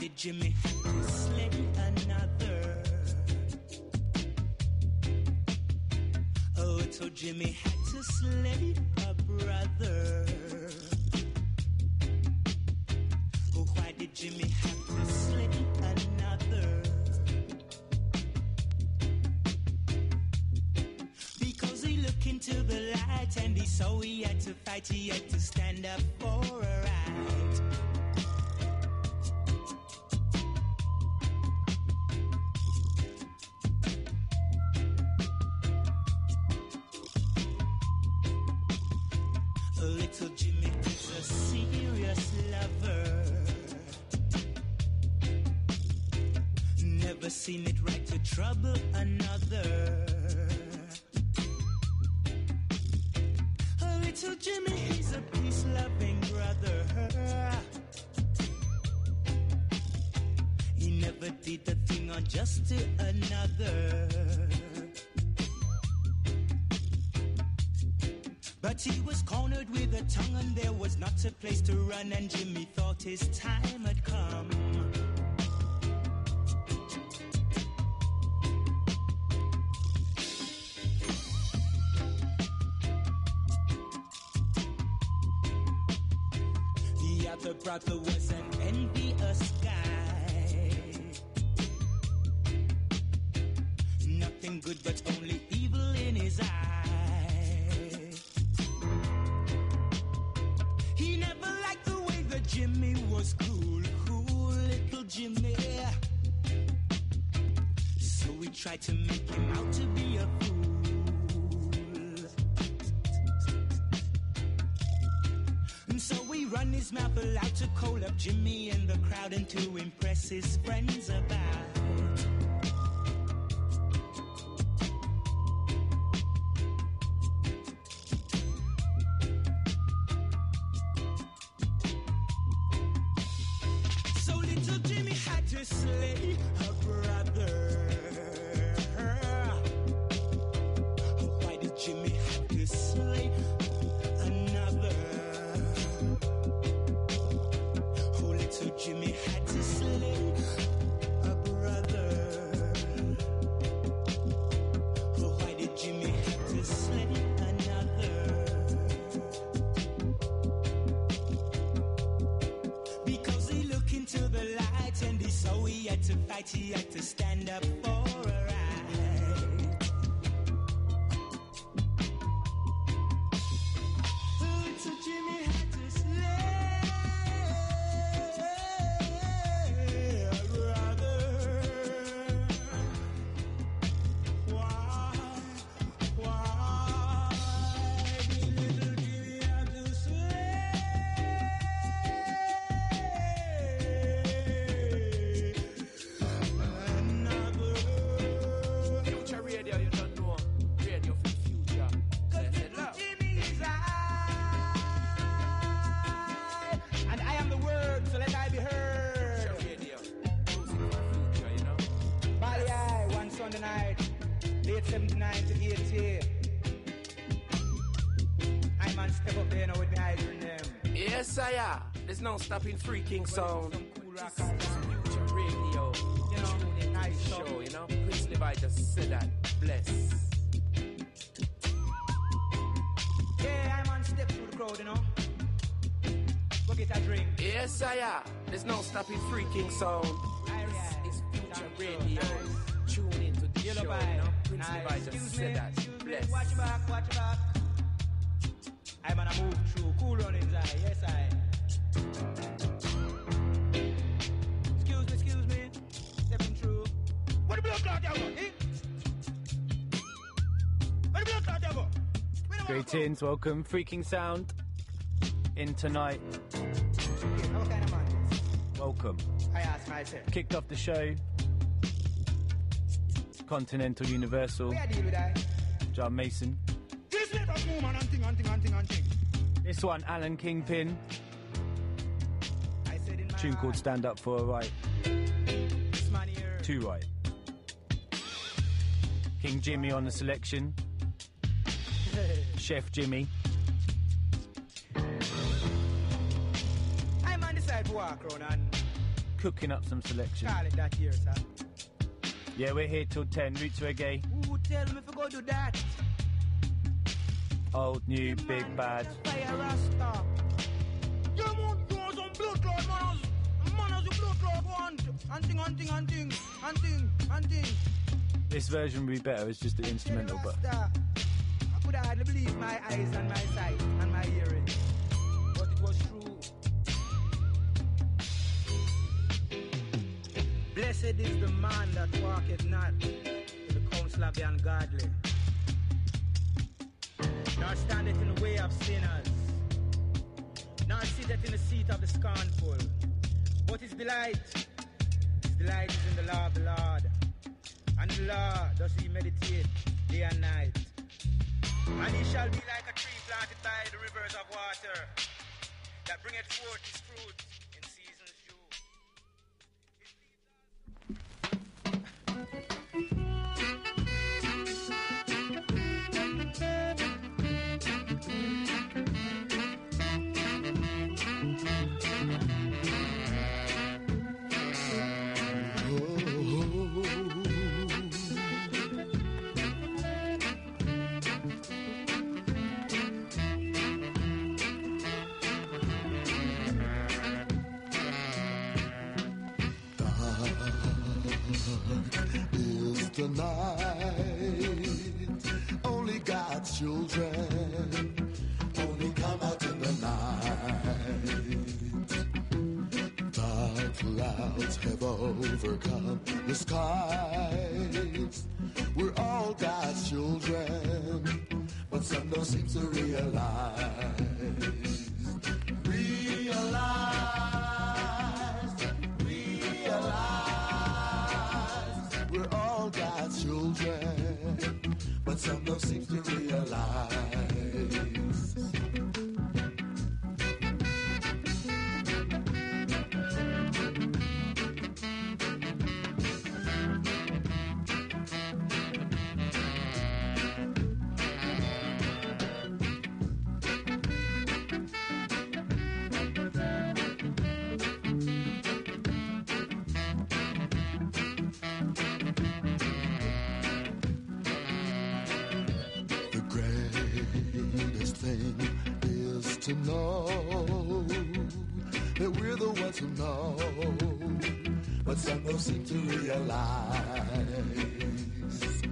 did Jimmy have to slay another? Oh, little Jimmy had to slay a brother. Oh, why did Jimmy have to slay another? Because he looked into the light and he saw he had to fight, he had to stand up for a right. Little Jimmy is a serious lover. Never seen it right to trouble another. Little Jimmy, he's a peace-loving brother. He never did a thing unjust to another. But he was cornered with a tongue and there was not a place to run, and Jimmy thought his time had come. The other brother was an envious guy. Nothing good but only evil in his eyes. Jimmy was cool, little Jimmy. So we tried to make him out to be a fool. And so we run his mouth aloud to call up Jimmy in the crowd and to impress his friends about. Slay her brother. Why did Jimmy have to slay another? Oh, little Jimmy had to slay a brother. Oh, why did Jimmy have to slay another? Because he looked into the light and he saw he had to fight, he had to stand up for a right. So Jimmy had to slay a brother. Why did little Jimmy have to slay another? Future radio, you don't know. Radio for the future. Cause little Jimmy is I, and I am the word, so let I be heard. Future radio. Music for the future, you know. Bali I, one Sunday night, late 79 to 80. I man step up there now with me eyes in them. Yes, I am. There's no stopping freaking sound. Some cool rock This is Future radio. You know, Tune in nice to the stuff. show, you know. Prince Levi just said that. Bless. Yeah, I man step through the crowd, you know. Go get a drink. Yes, I am. There's no stopping freaking sound. This is Future radio. Tune in to the Yellow show, bye. you know. Prince Nice. Levi just Excuse said me, that. excuse me. Bless. Watch your back, watch your back. I man a move through, cool runnings, I. Yes, I. Excuse me, stepping through. What the blood clot you got, eh? What the blood clot you got? Greetings, welcome. Freaking Sound in tonight. What kind of man? Welcome. I ask myself. Kicked off the show. Continental Universal. Where I deal with that? John Mason. This little woman, hunting. This one, Alan Kingpin. I said in my Tune called Stand Up For a Right. This man here. Too right. King Jimmy on the selection. Chef Jimmy. I man decide to walk around and cooking up some selection. Call it that here, sir. Yeah, we're here till 10. Roots Reggae. Who tell me if I go do that? Old, new, big, bad. Fire Rasta. You want to go some blood clot, manos. Manos, you blood clot want. Hunting. This version would be better. It's just the instrumental, but... I could hardly believe my eyes and my sight and my hearing. But it was true. Blessed is the man that walketh not in the counsel of the ungodly, nor standeth in the way of sinners, nor sitteth in the seat of the scornful. But his delight is in the law of the Lord, and the law does he meditate day and night. And he shall be like a tree planted by the rivers of water, that bringeth forth his fruit in season's due. Is the night, only God's children only come out in the night. Dark clouds have overcome the skies. We're all God's children, but some don't seem to realize. We're all God's children, but some don't seem to realize. To know that we're the ones who know, but some don't seem to realize.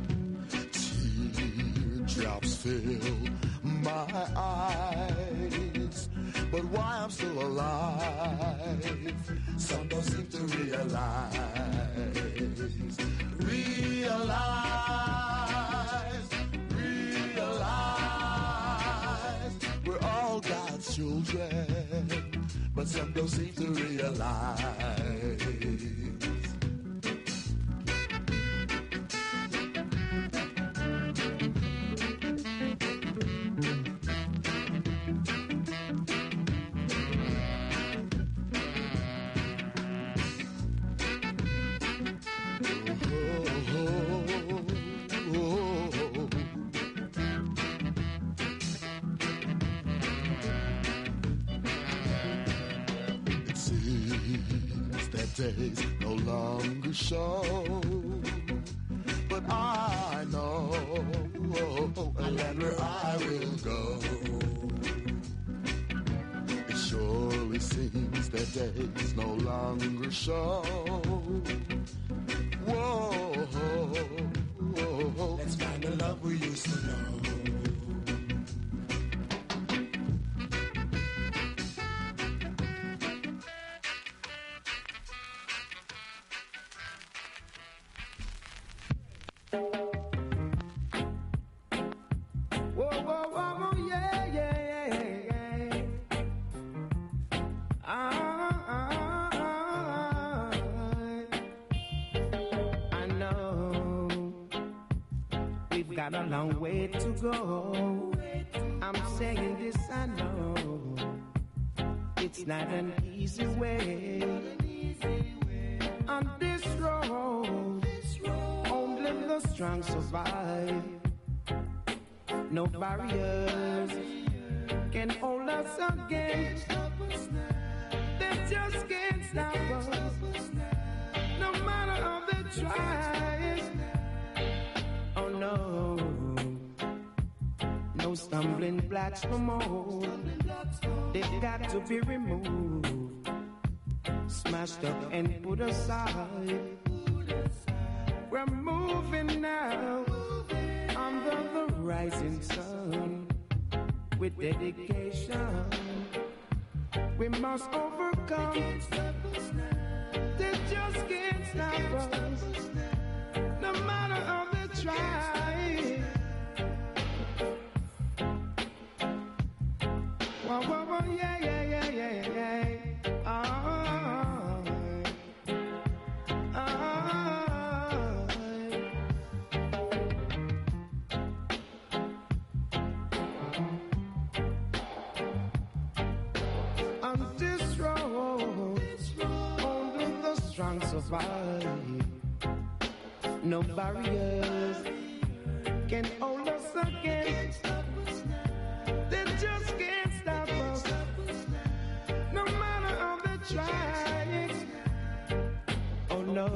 Teardrops fill my eyes, but why I'm still alive, some don't seem to realize. We're all God's children, but some don't seem to realize. Days no longer show, but I know a land where I will go. It surely seems that days no longer show. Whoa, let's find the love we used to know. Got a long way to go. I'm saying this, I know. It's not an easy way. On this road, only the strong survive. No barriers can hold us again. They just can't stop us. try. Oh no, no stumbling blocks no more. They've got to be removed, smashed up and put aside. We're moving now under the rising sun with dedication. We must overcome. They just can't stop us, no matter how they try. Whoa, whoa, whoa, yeah, yeah, yeah, yeah, yeah. On this road, only the strong survive. No barriers can hold us again. They just can't stop us, no matter how they try. Oh no,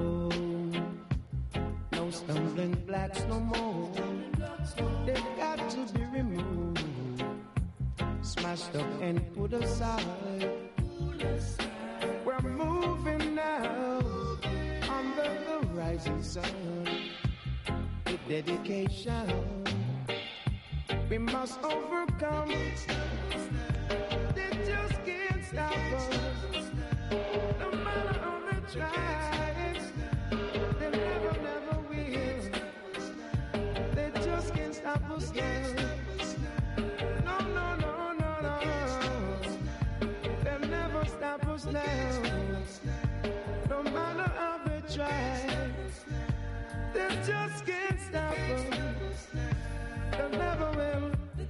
no stumbling blocks no more. They've got to be removed, smashed up and put aside. We're moving now under the rising sun with dedication. We must overcome. They just can't stop us, no matter how they try. They never, never will. They just can't stop us now. No, no, no, no, no. They'll never stop us now, no matter how they try. They just can't stop us. They never will.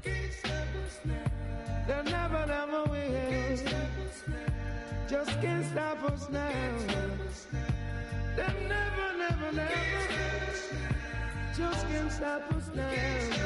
They never, never will. Just can't stop us now. They never, never, never. Just can't stop us now.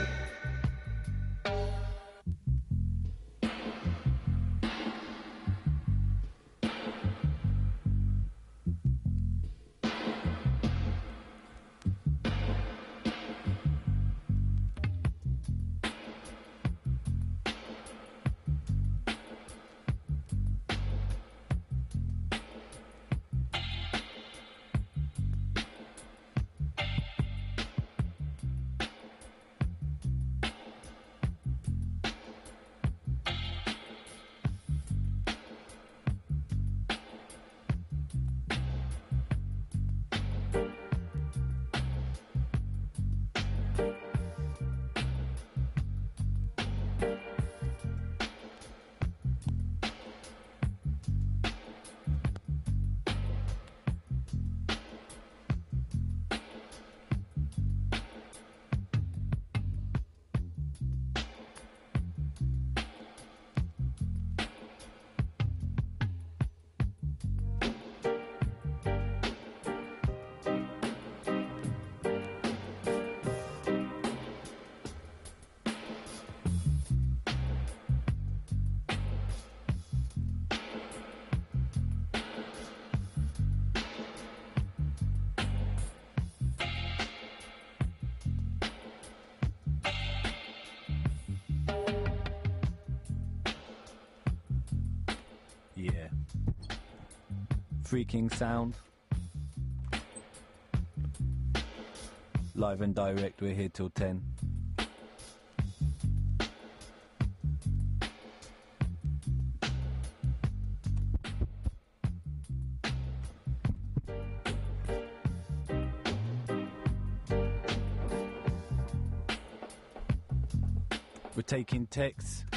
Yeah. Freaking sound. Live and direct, we're here till 10. We're taking texts.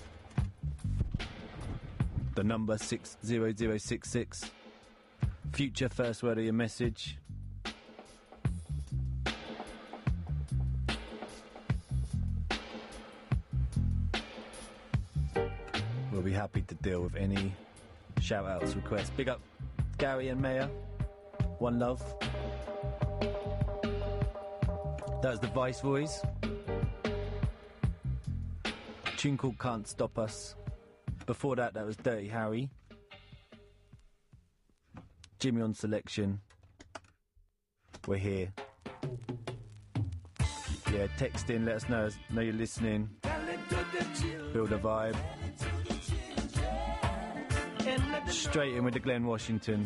The number 60066. Future first word of your message. We'll be happy to deal with any shout outs, requests. Big up Gary and Maya. One love. That was the Vice Voice. Tune called Can't Stop Us. Before that, that was Dirty Harry. Jimmy on selection. we're here. Yeah, text in, let us know you're listening. Build a vibe. Straight in with the Glenn Washington.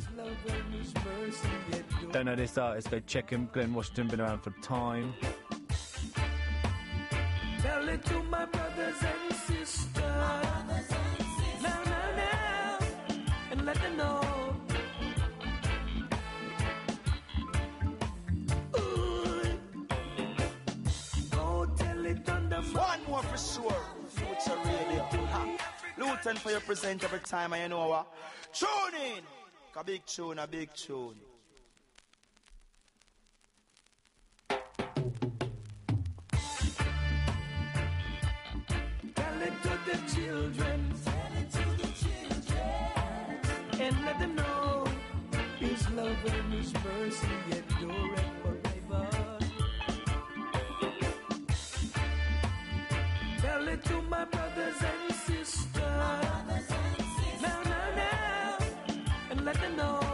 Don't know this artist, go check him. Glenn Washington, been around for time. Tell it to my brothers and sisters. Now, and let them know. One more for sure. Future Radio. Luton for your present every time, and you know what? Tune in! A big tune, a big tune. Tell it to the children. Tell it to the children. And let them know His love and His mercy endure forever. Tell it to my brothers and sisters. Now, and let them know.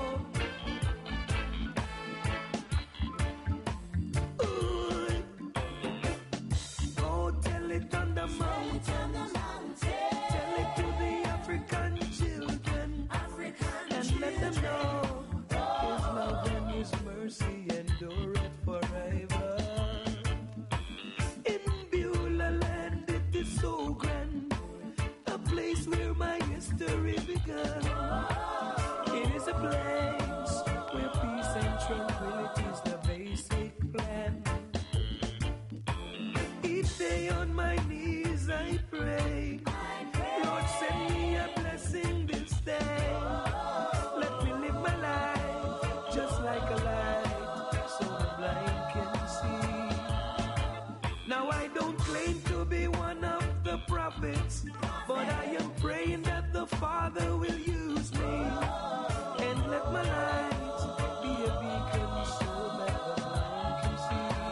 Ooh. Oh, tell it on the mountain. Tell it to the African children. And let them know His love and His mercy endure forever. In Beulah land it is so grand, a place where my history began. It is a place where peace and tranquility is the basic plan. Each day on my knees I pray, Lord send me a blessing this day. Let me live my life just like a light, so the blind can see. Now I don't claim to be one of the prophets, but I am praying that the Father will use me and let my light be a beacon so that the blind can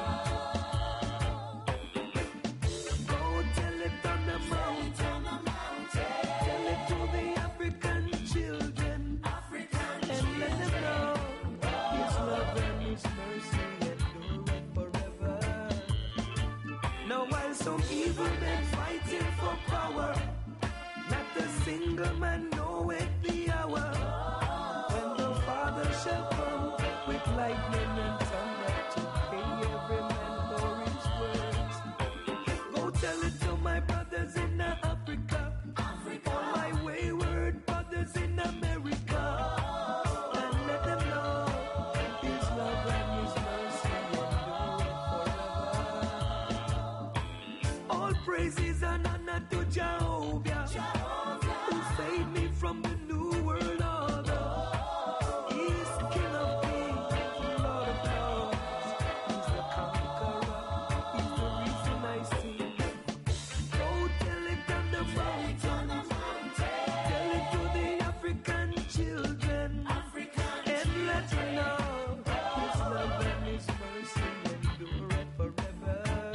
see. Go tell it on the mountain, tell it to the African children, and let them know His love and His mercy endure forever. Now while some evil men fighting for power, not a single man knoweth the hour when the Father shall come with lightning and thunder to pay every man for his words. Go tell it to my brothers in Africa, all my wayward brothers in America, and let them know His love and His mercy endure forever. All praises and honor to Jehovah, who saved me from the new world order. He is King of kings, Lord of lords. He's the conqueror. He's the reason I sing. Go tell it on the mountain. Tell it to the African children. And let them know His love and His mercy endure forever.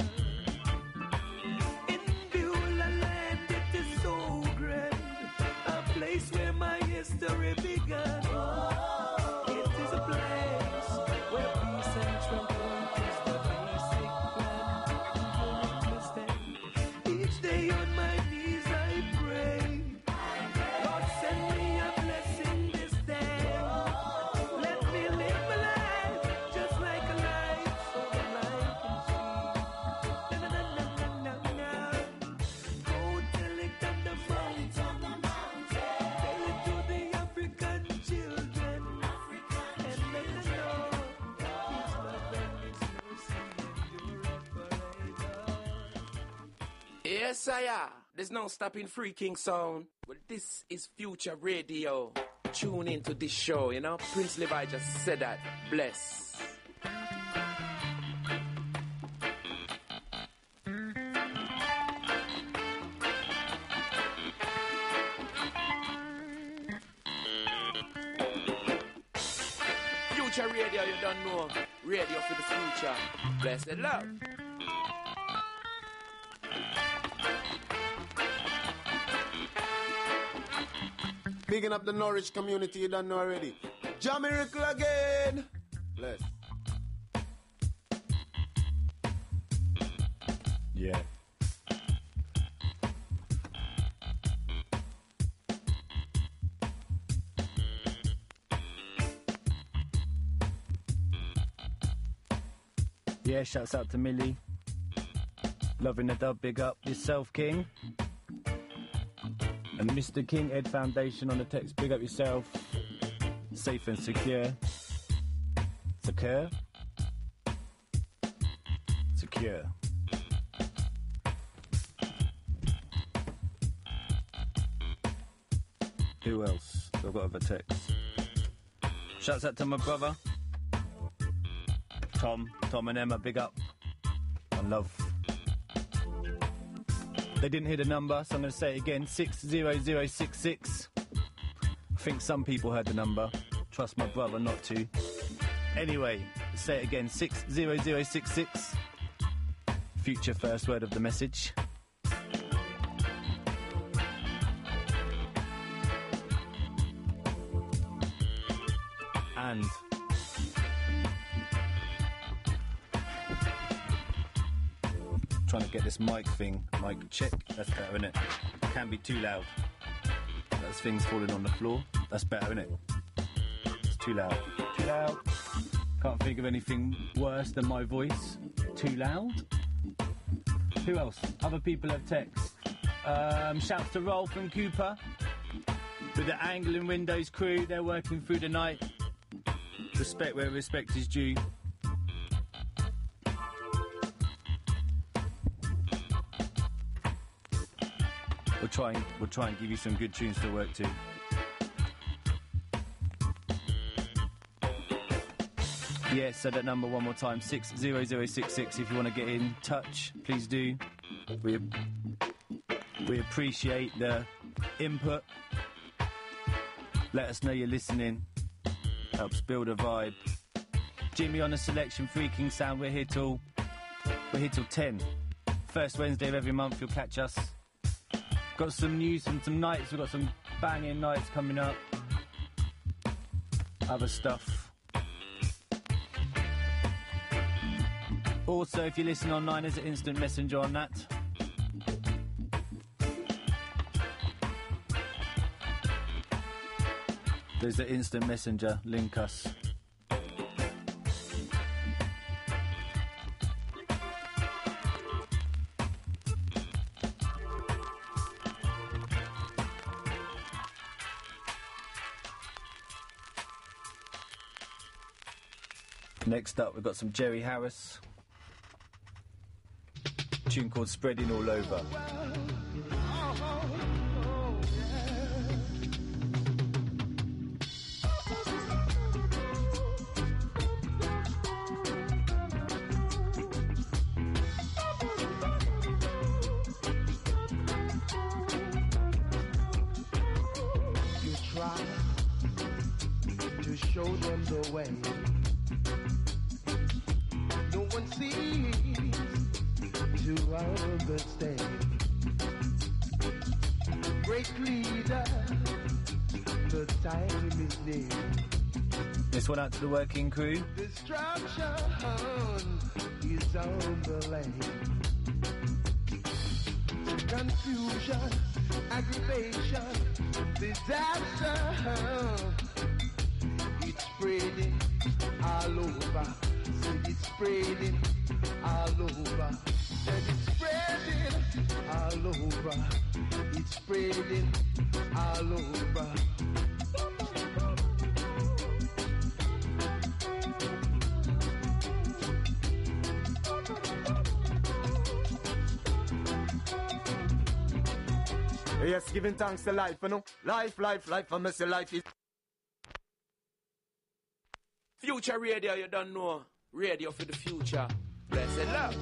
In Beulah land it is so grand, a place where my history began. It is a place where peace and tranquility is the basic plan. Understand? Each day on my knees I pray, Lord send me a blessing this day. Let me live my life just like a light, so the light can see. Na. Go tell it on the mountain, tell it to the African children, and let them know His love and His mercy endure forever. Yes, there's no stopping Free King sound. Well, this is Future Radio. Tune into this show, you know. Prince Levi just said that. Bless. Future Radio, you don't know. Radio for the future. Blessed love. Bigging up the Norwich community, you don't know already. Jamaica again. Bless. Yeah. Yeah, shouts out to Millie. Loving the dub, big up yourself, King. And Mr. King Ed Foundation on the text, big up yourself. Safe and secure. Secure? Secure. Who else? I've got other text. Shouts out to my brother. Tom and Emma, big up. On love. They didn't hear the number, so I'm going to say it again. 60066. I think some people heard the number. Trust my brother not to. Anyway, say it again. 60066. Future first word of the message. And trying to get this mic check. That's better, innit? Can't be too loud. Those things falling on the floor. That's better, innit? It's too loud. Too loud. Can't think of anything worse than my voice. Too loud. Who else? Other people have text. Shouts to Rolf and Cooper with the Angle and Windows crew. They're working through the night. Respect where respect is due. We'll try and give you some good tunes to work to. Yeah, so that number one more time, 60066. If you want to get in touch, please do. We appreciate the input. Let us know you're listening. Helps build a vibe. Jimmy on the selection, Freaking Sound. We're here till 10. First Wednesday of every month, you'll catch us. Got some news from some nights. We've got some banging nights coming up. Other stuff. Also, if you listen online, there's an instant messenger on that. There's an instant messenger. Link us. Next up, we've got some Jerry Harris. A tune called Spreading All Over. You try to show them the way. No one sees to understand. Great leader, the time is near. This one out to the working crew. Destruction is on the land. Confusion, aggravation, disaster. It's spreading all over. It's spreading all over. And it's spreading all over. It's spreading all over. Yes, giving thanks to life, you know. Life, I must say life is... Future radio, you don't know. Radio for the future. Blessed love.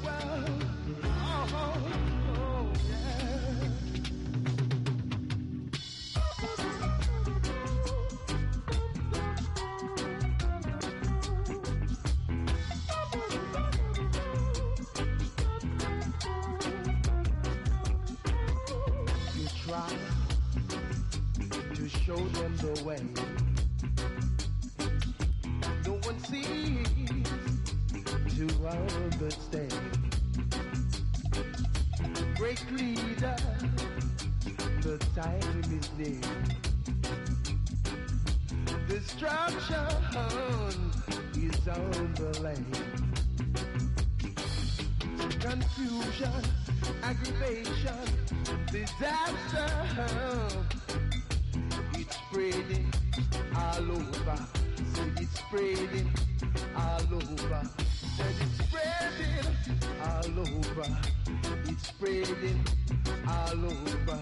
You try to show them the way. No one sees to understand. time is near. Destruction is on the land. Confusion, aggravation, disaster. It's spreading all over. Say it's spreading all over. Said it's spreading all over. It's spreading all over.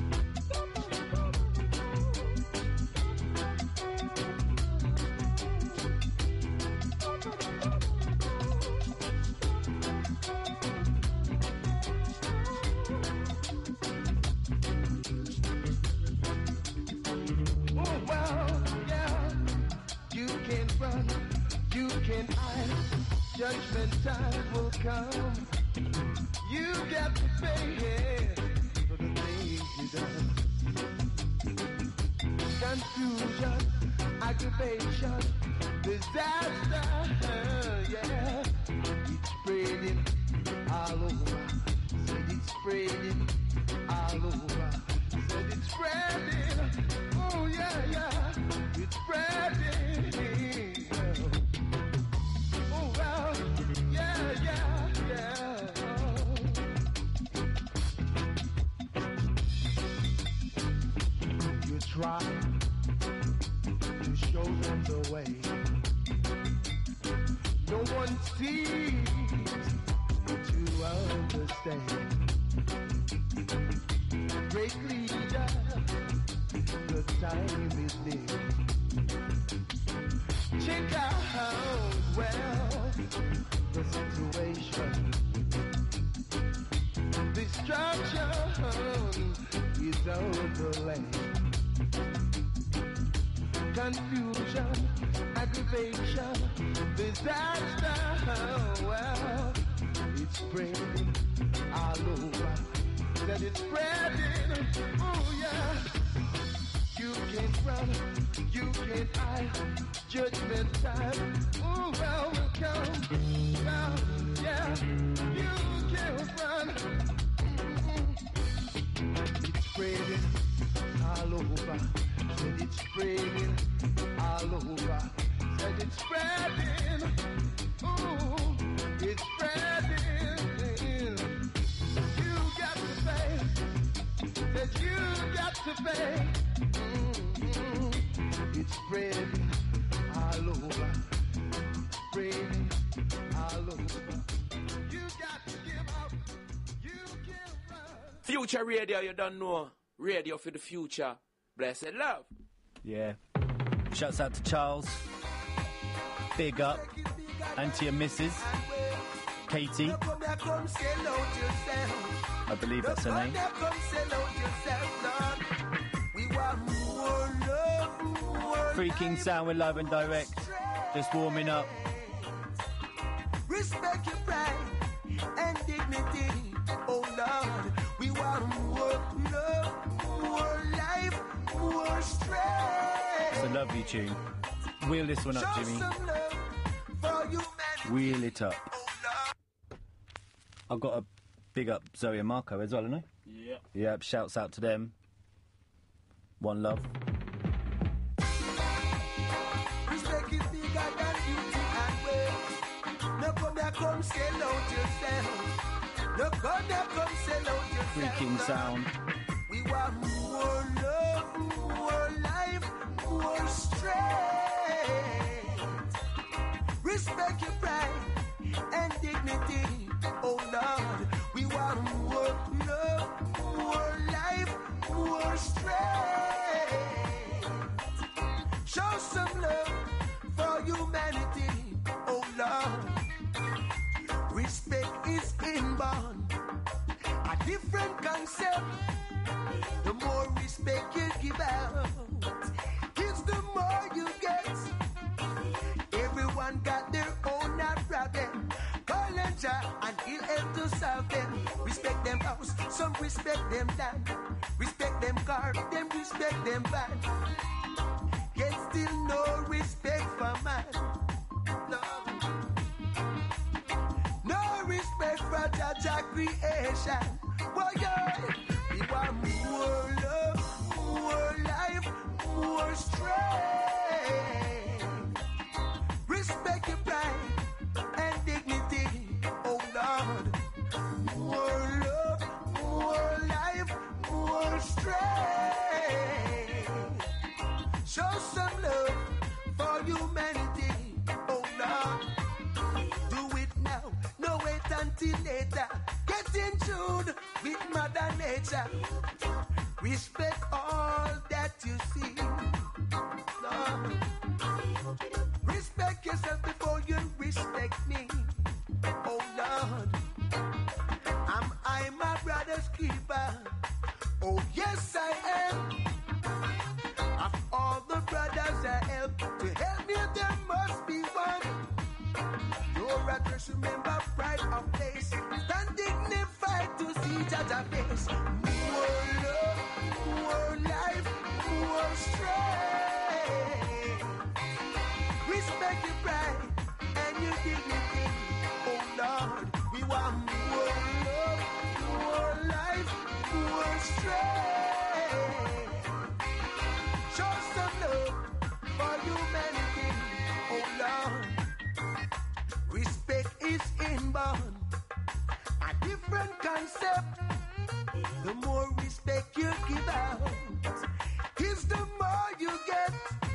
Judgment time will come. You got to pay it for the things you done. Confusion, aggravation, disaster, yeah. It's spreading all over. Said it's spreading all over. Said it's spreading. Oh yeah, yeah. It's spreading. Try to show them the way. No one seems to understand. Great leader, the time is near. Check out well the situation. Destruction is on the land. Confusion, aggravation, disaster, well, it's spreading all over. That it's spreading, oh yeah. You can't run, you can't hide, judgment time, oh well, will come, well, yeah, you can't run. It's spreading all over. Said it's spreading all over. Said it's spreading. Ooh, it's spreading. You got to pay. Said you got to pay. It's spreading all over. Spreading all over. You got to give up. You can't run. Future Radio, you don't know. Radio for the future. Blessed love. Yeah. Shouts out to Charles. Big up. And to your missus, Katie. I believe that's her name. Free King Sound, we're live and direct. Just warming up. Respect your pride and dignity. Oh Lord, we want more love, more life, more strength. It's a lovely tune. Wheel this one up, Jimmy. Wheel it up. I've got a big up Zoe and Marco as well, haven't I? Yeah. Yep, shouts out to them. One love. Respect is bigger than beauty and wealth. No come here, come sell out yourself. No come here, come sell out yourself. Free King Sound. We want more love, more life, more strength. Respect your pride and dignity. Oh Lord, we want more love, more life, more strength. Show some love for humanity. Oh Lord, respect is inborn, a different concept. The more respect you give out, it's the more you get. Everyone got their own problem. Call and Jah and he'll help to solve them. Respect them house, some respect them land. Respect them car, them respect them van. Yet still no respect for man. No, no respect for Jah creation. Boy, yeah. We want more love, some love for humanity. Oh Lord, do it now, no wait until later. Get in tune with Mother Nature. Respect all that you see. Lord, respect yourself before you respect me. Oh Lord, am I my brother's keeper? Oh yes I am. Of all the brothers I help, to help me there must be one. Your address, remember pride of place. Stand dignified to see Jaja face. More love, more life, more strength. Respect your pride and your dignity. Oh Lord, we want more love, more life, more strength. Show some love for humanity. Oh Lord, respect is inborn, a different concept. The more respect you give out, is the more you get.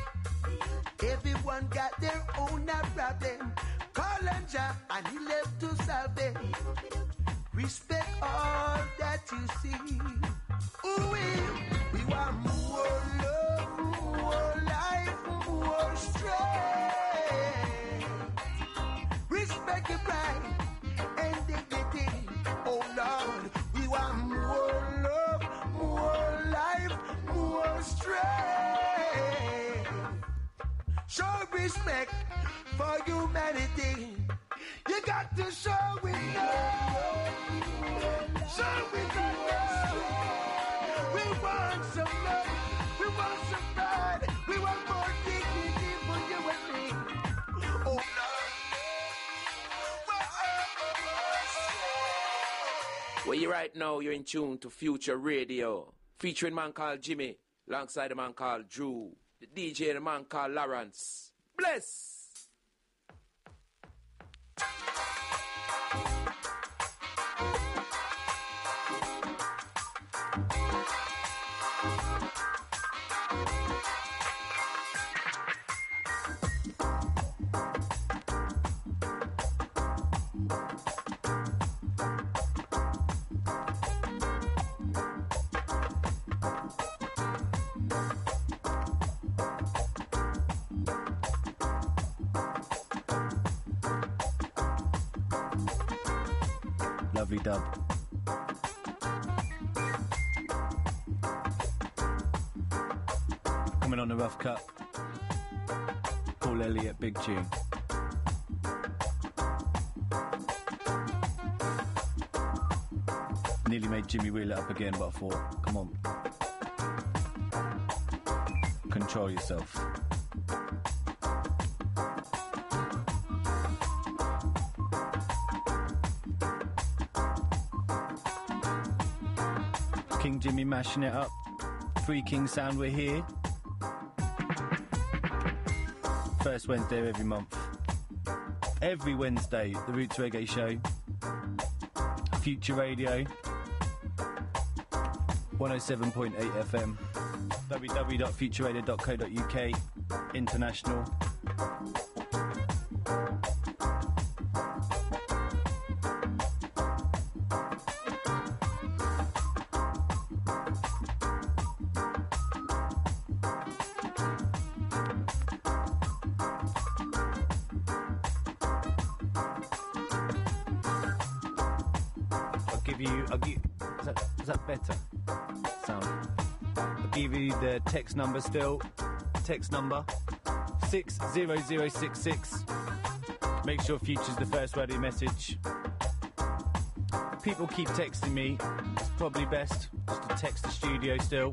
Everyone got their own problem. Call on Jah and he left to solve it. Respect all that you see. Ooh, we want more love, more life, more strength. Respect your pride and dignity. Oh Lord, we want more love, more life, more strength. Show respect for humanity. You got to show it love. Show it love. We want some love. We want some pride. We want more dignity for you and me. Oh Lord. Well, you right now, you're in tune to Future Radio, featuring a man called Jimmy, alongside a man called Drew, the DJ and a man called Lawrence. Bless! Lovely dub. Coming on the rough cut. Paul Elliott, big tune. Nearly made Jimmy wheel it up again, but I thought, come on. Control yourself. King Jimmy mashing it up. Free King Sound, we're here. First Wednesday of every month. Every Wednesday, the Roots Reggae Show. Future Radio. 107.8 FM. www.futureradio.co.uk. International. Is that better? Sound. I'll give you the text number still. Text number 60066. Make sure Future's the first word of your message. People keep texting me. It's probably best just to text the studio still.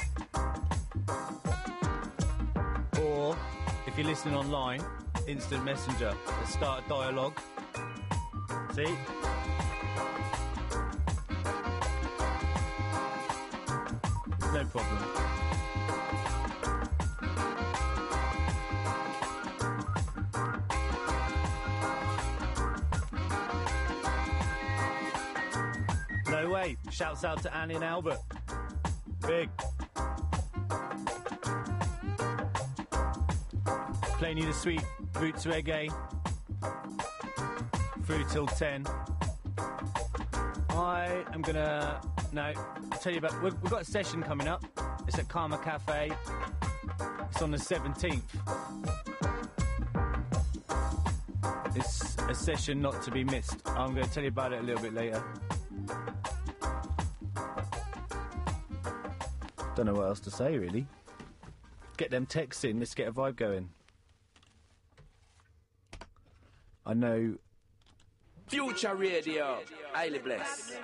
Or if you're listening online, instant messenger. Let's start a dialogue. See? No problem. No way. Shouts out to Annie and Albert. Big. Playing you the sweet roots reggae through till 10. I am gonna I'll tell you about. We've got a session coming up. It's at Karma Cafe. It's on the 17th. It's a session not to be missed. I'm going to tell you about it a little bit later. Don't know what else to say, really. Get them texts in, let's get a vibe going. I know... Future Radio, highly blessed.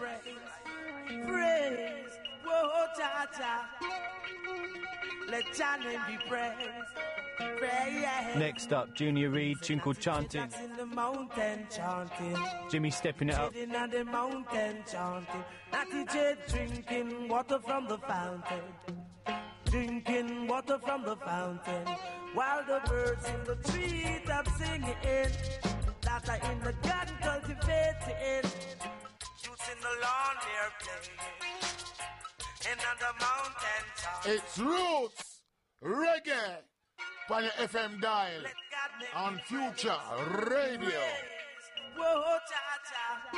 Praise, whoa, cha-cha. Let your name be praised. Praise. Next up, Junior Reid, tune called Chanting. In the mountain chanting. Jimmy stepping it up. In the mountain chanting. Natty J drinking water from the fountain. Drinking water from the fountain. While the birds in the treetop singing. That are in the garden cultivating. Shoots in the lawn they're playing. And on the mountain top. It's Roots Reggae on your FM dial on Future Radio. Whoa, cha-cha.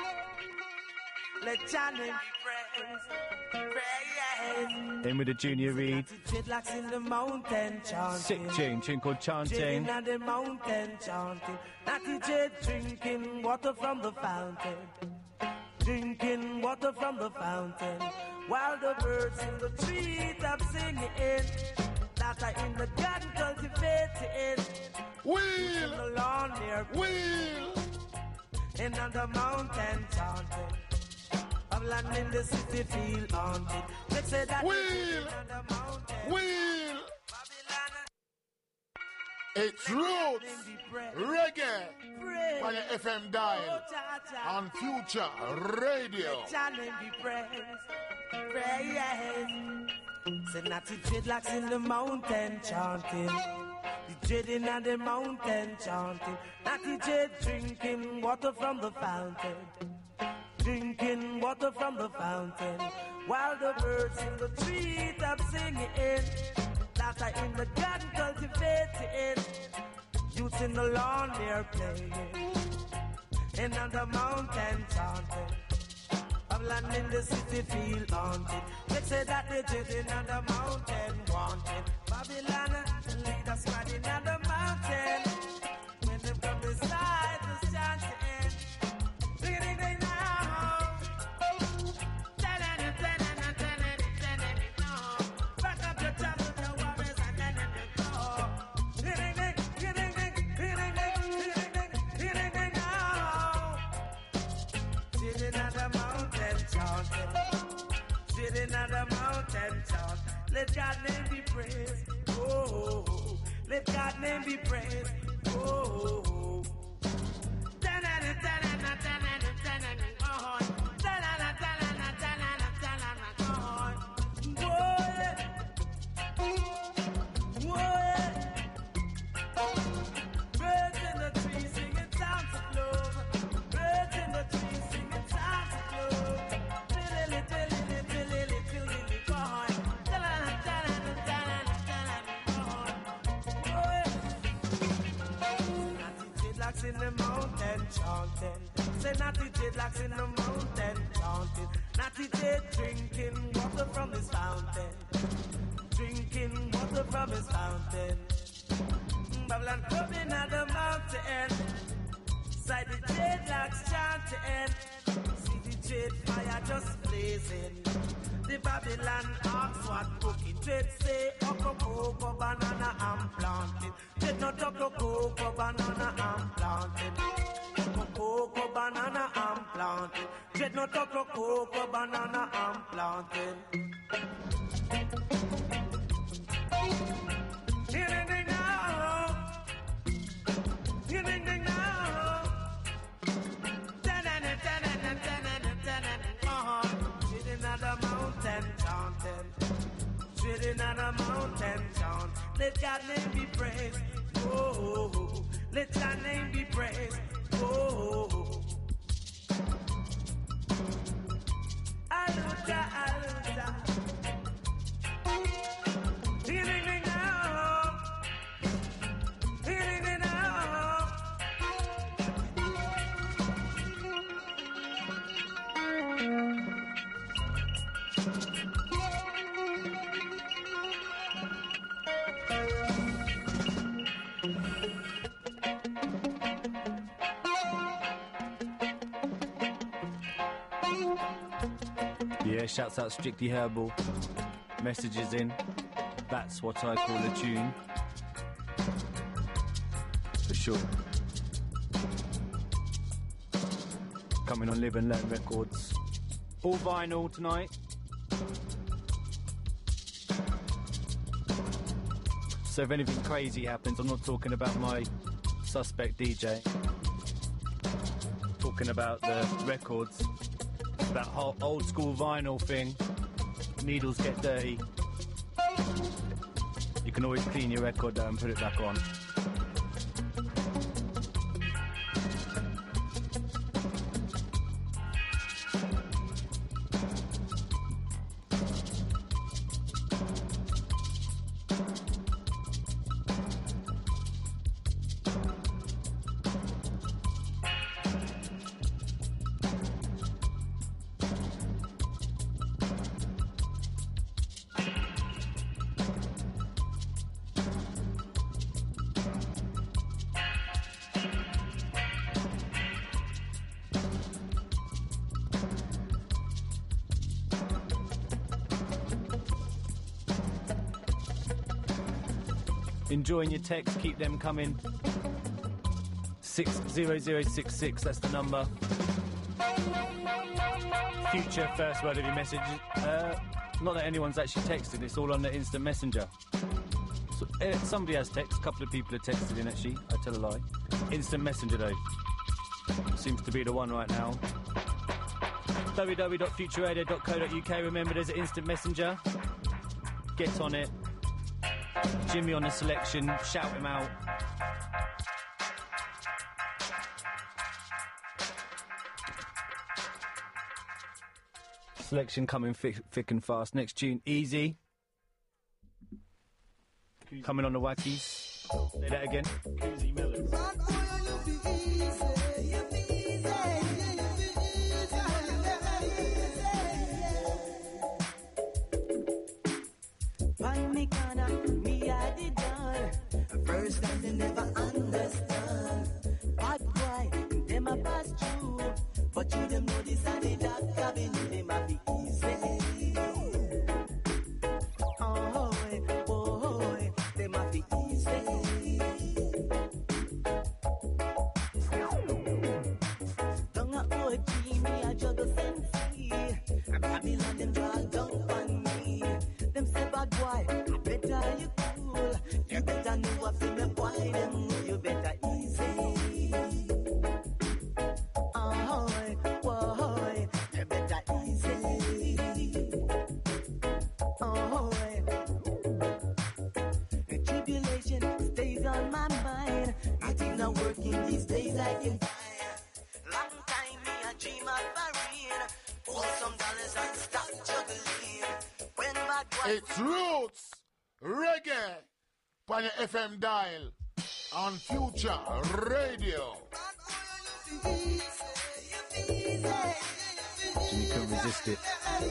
Let your name be praised. Praise. In with the Junior Reid. Dreadlocks in the mountain chanting. Sick tune called Chanting. In the mountain chanting. Natty J drinking water from the fountain. Drinking water from the fountain. While the birds in the treetop singing. That are in the garden cultivating. Wheel! The lawn near Wheel! and on the mountain chanting. Babylon in the city feel haunted. Let's say that Wheel! on the mountain. Wheel! Babylon. It's Roots Reggae on your FM dial on Future Radio. Your name be praised. Praise. Say natty dreadlocks in the mountain chanting. The dreading on the mountain chanting. Natty dread drinking water from the fountain. Drinking water from the fountain. While the birds in the treetop singing. That are in the garden cultivating. Youths in the lawn they're playing. And on the mountain chanting. Babylon in the city feel haunted. They say that they're dreading on the mountain wanted. Babylon lead us riding on the mountain. When they come beside the chanting. Ding-ding-ding now. Back up your chest with your warriors and then you go. Ding-ding-ding now. Sitting on the mountain chanting. Sitting on the mountain chant. Let God's name be praised. Oh, let God's name be praised. Oh, birds in the trees singing sounds of love. Birds in the trees singing sounds of love. In the mountain chanting. Say natty dreadlocks in the mountain chanting. Natty dread drinking water from his fountain. Drinking water from his fountain. Babylon coming at the mountain. Side the dreadlocks chanting. See the dread fire just blazing. The Babylon asks what cooking. Dread say, cocoa, banana, I'm planting. Dread not cocoa, banana, I'm planting. Cocoa, banana, I'm planting. Dread not cocoa, banana, I'm planting. Ding-ding-ding now. Ding-ding-ding now. Sitting on the mountain chanting. Sitting on the mountain chant. Let God's name be praised. Oh, let your name be praised. Oh, Hallelujah, hallelujah. Ding-ding-ding now. Yeah, shouts out Strictly Herbal. Messages in. That's what I call a tune. For sure. Coming on Live and Learn Records. All vinyl tonight. So if anything crazy happens, I'm not talking about my suspect DJ. Talking about the records. That whole old school vinyl thing. Needles get dirty. You can always clean your record down and put it back on. Enjoying your texts, keep them coming. 60066, that's the number. Future first word of your message. Not that anyone's actually texted, it's all on the instant messenger. So, somebody has text, a couple of people have texted in actually, I tell a lie. Instant messenger though. Seems to be the one right now. www.futureradio.co.uk. Remember there's an instant messenger. Get on it. Jimmy on the selection, shout him out. Selection coming thick and fast. Next tune, Easy. Coming on the wackies. Say that again. Koozie Mellors. First time they never understand. Bad boy, them a pass through. But you them know this and the dark cabin, them a be easy. Oh, boy, them a be easy. Don't a OG, me a juggle sensei. And Babylon them draw down on me. Them say bad boy, I better you cool. You better know what to me boy them. You better easy. Oh, boy, you better easy. Oh, the tribulation stays on my mind. I think not working these days I can find. Long time me a dream of marine. Hold some dollars and stop juggling. When my boy It's Roots Reggae on your FM dial on Future Radio. Jimmy couldn't resist it.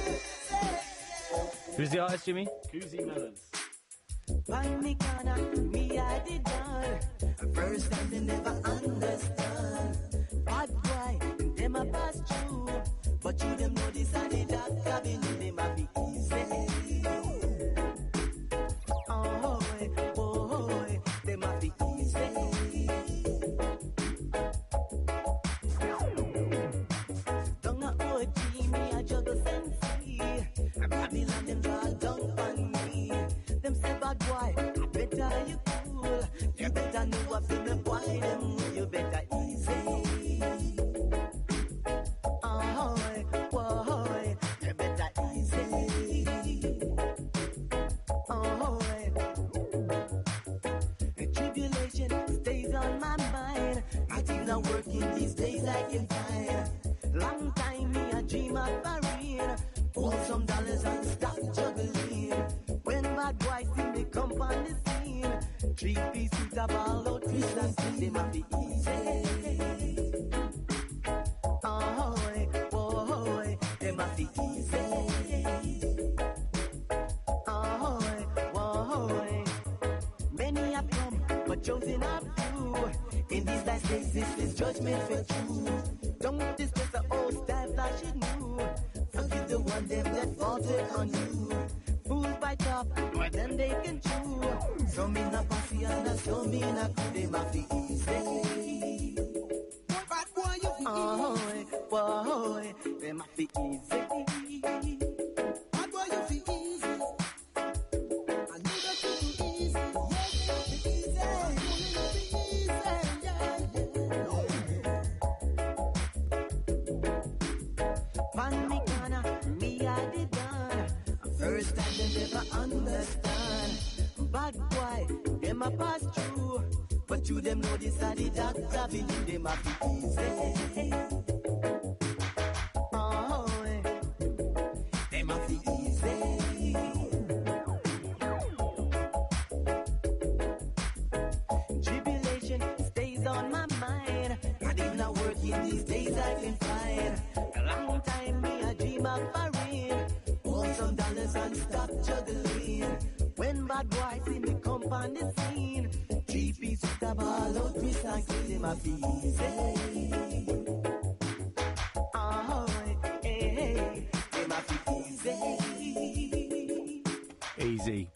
Who's the artist, Jimmy? Koozie Mellors. Find me corner, me I did done. First time they never understand. Bad boy, them a pass through. But you them know this and the dark cabin, them a be easy. Oh, boy, them a be easy. Don't know OG, me a juggle sensei. And Babylon them draw down on me. Them say bad boy, I better you cool. You better know what to me boy them. You better easy. Oh, boy, you better easy. Oh, the tribulation stays on my mind. I think not working these days I can find. Long time me a dream of marine. Hold some dollars and stop juggling. When bad boys see me come on the scene, 3 pieces of all out fish and see them a be easy. Oh, boy, them a be easy. Oh, boy, many have come, but chosen a few. In these last days, this is judgment for you. Don't discuss the old style that you knew. Forgive the the one them that falter on you. Fooled by top, more than they can chew. So me na pussy and a so me na could them a fi easy. Bad boy, you fi easy. Boy, them a fi easy. Bad boy, you fi easy. I know that you fi easy. Yes, you fi easy. First time they never understand. Bad boy, them a pass through. But you them know this are the doctor, believe them a be easy. Oh, them a be easy. Tribulation stays on my mind. Not even a working these days I can find. A long time me a dream of foreign. Some dollars and stop juggling. When bad boys see me come on the scene, 3 pieces with the ball out, twist and kill them a easy. Oh, hey, them a easy. Easy.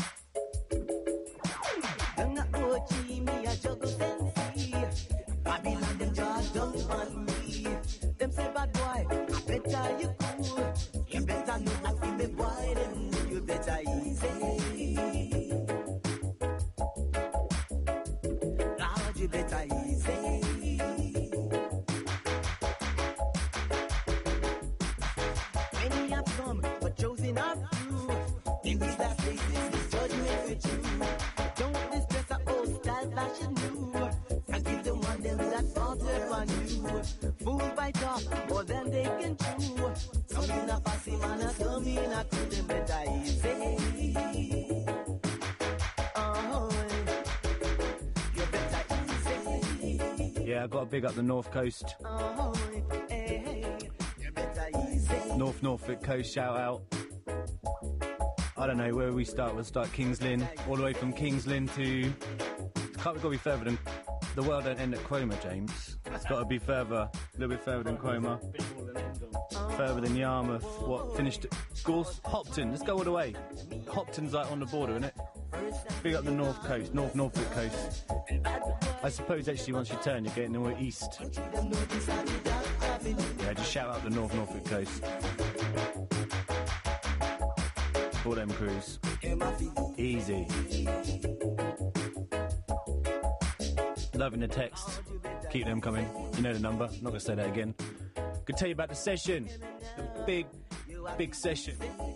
Don't a OG me a juggle sensei. Babylon them jaw down on me. Them say bad boy, better you cool. You better know I feel the boy, then you better easy. Lord, you better easy. Many have come, but chosen are few. In these last places, this judgment with you. Don't distress a old style fashion new. And give the one them that falter on you. Fooled by talk, more than they can chew. Some in a fussy man, some in a could them better easy. Oh, you better easy. Yeah, I got to big up the North Coast. Oh, hey, you better easy. Norfolk Coast, shout out. I don't know, where we start? We'll start Kings Lynn, all the way from Kings Lynn to... We've got to be further than... The world don't end at Cromer, James. It's got to be further, a little bit further than Cromer. Further than Yarmouth. What, finished at Gorse? Hopton, let's go all the way. Hopton's like on the border, isn't it? Big up the North Coast, Norfolk Coast. I suppose actually once you turn, you're getting all east. Yeah, just shout out the Norfolk Coast. All them crews. Easy. Loving the texts. Keep them coming. You know the number. Not going to say that again. Could tell you about the session. The big session.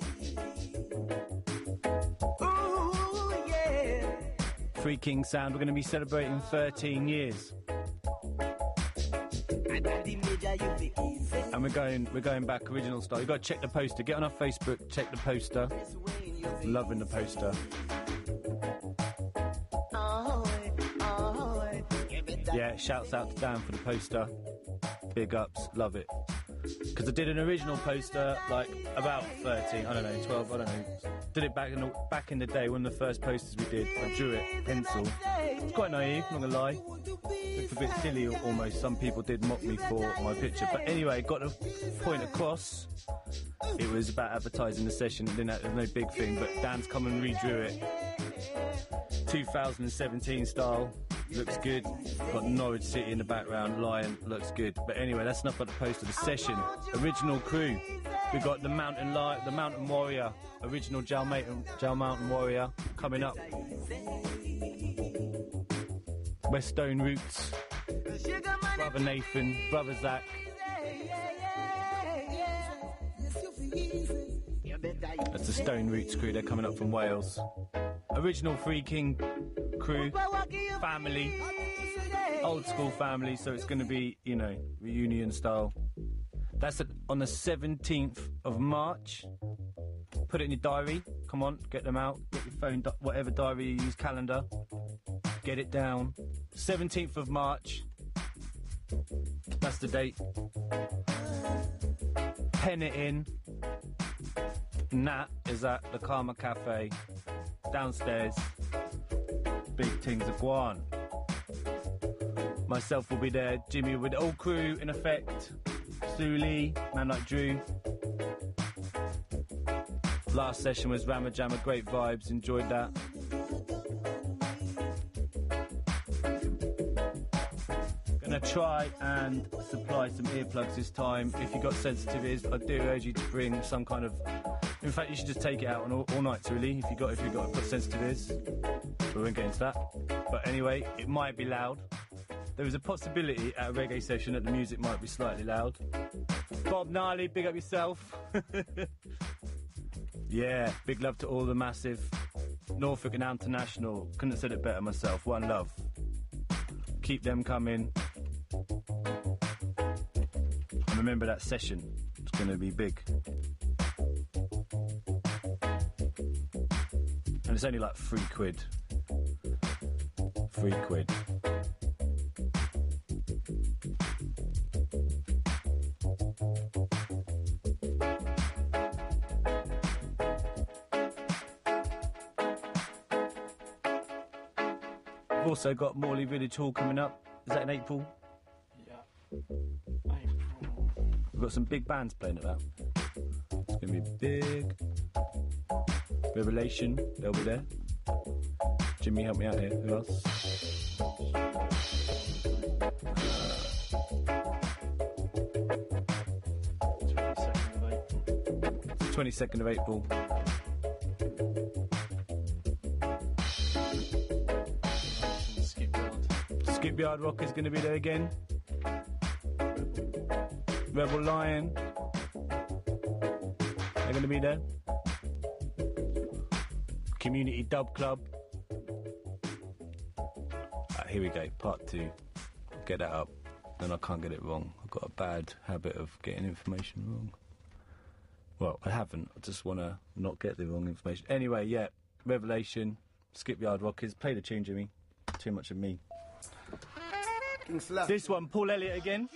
Ooh, yeah. Free King Sound. We're going to be celebrating 13 years. And we're going back original style. You've got to check the poster. Get on our Facebook, check the poster. Loving the poster. Yeah, shouts out to Dan for the poster. Big ups, love it. Because I did an original poster like about 13, I don't know, 12, I don't know. Did it back in the day, one of the first posters we did. I drew it, pencil. It's quite naive, not gonna lie. It's a bit silly almost. Some people did mock me for my picture. But anyway, got the point across. It was about advertising the session. There's no big thing, but Dan's come and redrew it. 2017 style. Looks good. Got Norwich City in the background. Lion looks good. But anyway, that's enough about the poster. The session. Original crew. We've got the Mountain Warrior. Original Jal Mountain Warrior coming up. West Stone Roots. Brother Nathan. Brother Zach. That's the Stone Roots crew. They're coming up from Wales. Original Free King crew, family, old school family, so it's going to be, you know, reunion style. That's on the 17th of March. Put it in your diary. Come on, get them out. Get your phone, whatever diary you use, calendar. Get it down. 17th of March. That's the date. Pen it in. Nat is at the Karma Cafe. Downstairs. Big things are going. Myself will be there. Jimmy with the old crew in effect. Sue Lee, man like Drew. Last session was Rammer Jammer, great vibes, enjoyed that. Gonna try and supply some earplugs this time. If you've got sensitive ears, I do urge you to bring some kind of... In fact, you should just take it out on all nights, really, if you've got sensitive ears. We won't get into that. But anyway, it might be loud. There was a possibility at a reggae session that the music might be slightly loud. Bob Gnarly, big up yourself. Yeah, big love to all the massive Norfolk and International. Couldn't have said it better myself. One love. Keep them coming. And remember that session. It's going to be big. And it's only like £3. £3. We've also got Morley Village Hall coming up. Is that in April? Yeah. April. We've got some big bands playing at that. It's going to be big. Revelation, they'll be there. Jimmy, help me out here. Who else? 22nd of April. Skipyard Rock is going to be there again. Rebel Lion, they're going to be there. Community Dub Club. Here we go, part 2. Get that up, then I can't get it wrong. I've got a bad habit of getting information wrong. Well, I haven't, I just want to not get the wrong information. Anyway, yeah, Revelation, Skipyard Rockers. Play the tune, Jimmy. Too much of me. This one, Paul Elliott again.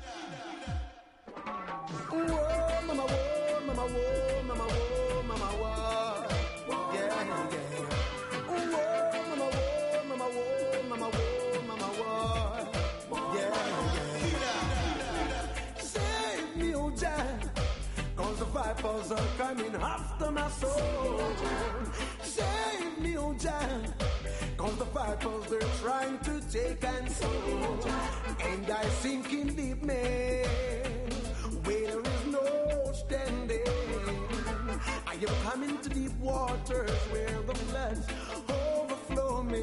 Whoa, mama, whoa, mama, whoa, mama, whoa, mama, whoa. Yeah, yeah. Whoa, mama, whoa, mama, whoa, mama, whoa, mama, whoa. Yeah, yeah. Save me, oh, Jack, 'cause the vipers are coming after my soul. Save me, oh, Jack, 'cause the vipers, they're trying to take and soul. And I sink in deep, man, where there is no standing. I am coming to deep waters where the floods overflow me.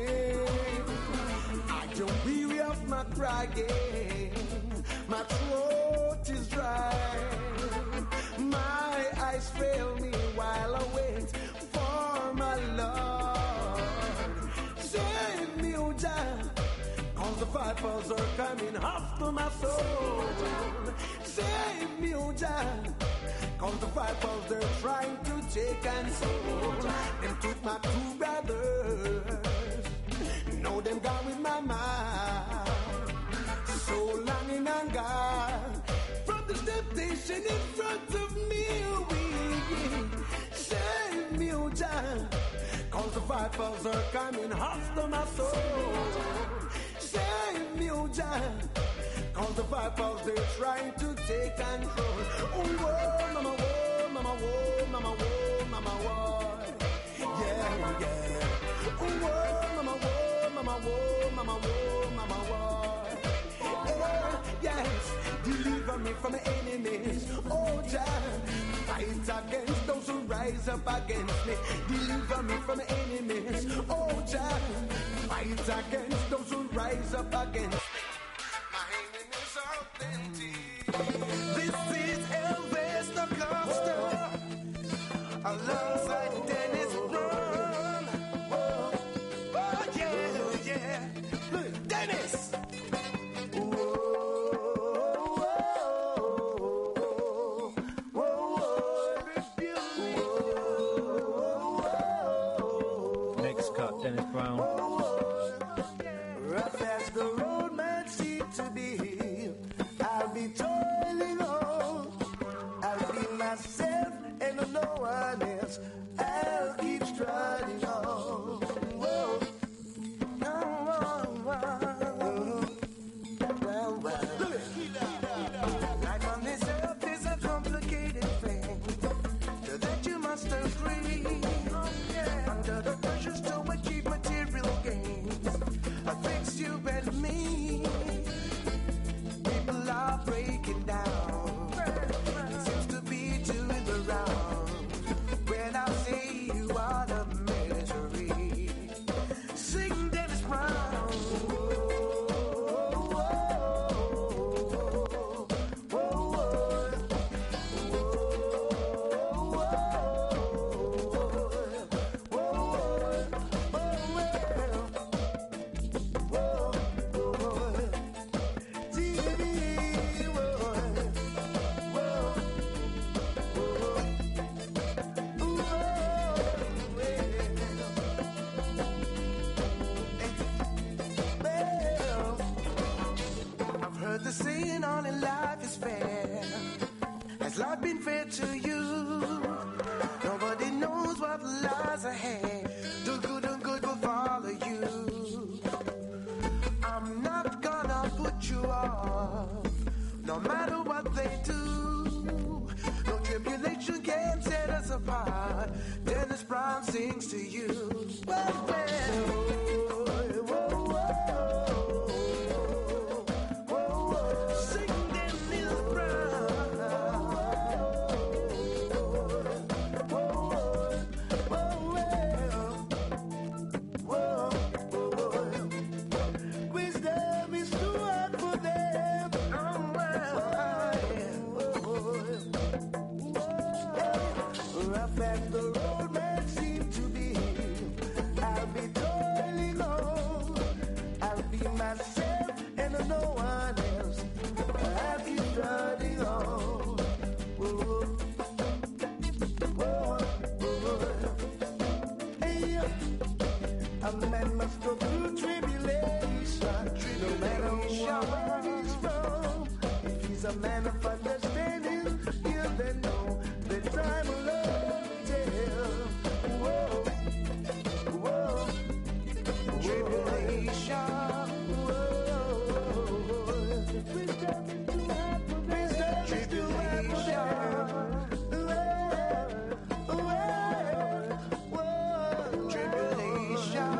I don't weary of my crying, my throat is dry, my eyes fail me while I wait for my Lord. Save me, oh Jah, 'cause the vipers are coming after my soul. Save me, oh Jah, 'cause the vipers, they're trying to take and soul. Them took my two brothers, know them gone with my mind. So long in anger, from this temptation in front of me, save me, oh Jah, 'cause the vipers are coming after my soul. Save me, oh Jah, 'cause the vipers, they're trying to take control. Oh, whoa, mama, whoa, mama, whoa, mama, whoa, mama, whoa. Yeah, yeah. Oh, whoa, mama, whoa, mama, whoa, mama, whoa, mama, whoa. Yeah, yes, deliver me from my enemies. Oh, Jah, fight against those who rise up against me. Deliver me from my enemies. Oh, Jah, fight against those who rise up against me. My enemies are plenty. This is Elvis the Costa, alongside Dennis Brown. Oh, yeah, yeah. Look, Dennis. Next cut, Dennis Brown. Rough as the road might seem to be, I'll be toiling on. just you and me. People are breaking down. It seems to be doing the round. When I say you are the misery, sing Dennis Brown. The saying all in life is fair. Has life been fair to you? Nobody knows what lies ahead. Do good and good will follow you. I'm not gonna put you off, no matter what they do. No tribulation can set us apart. Dennis Brown sings to you. Well, well. A man of understanding, he'll then know the time alone tell. Whoa, whoa, tribulation. Whoa, wisdom is to happen. Wisdom is to happen. Whoa, tribulation.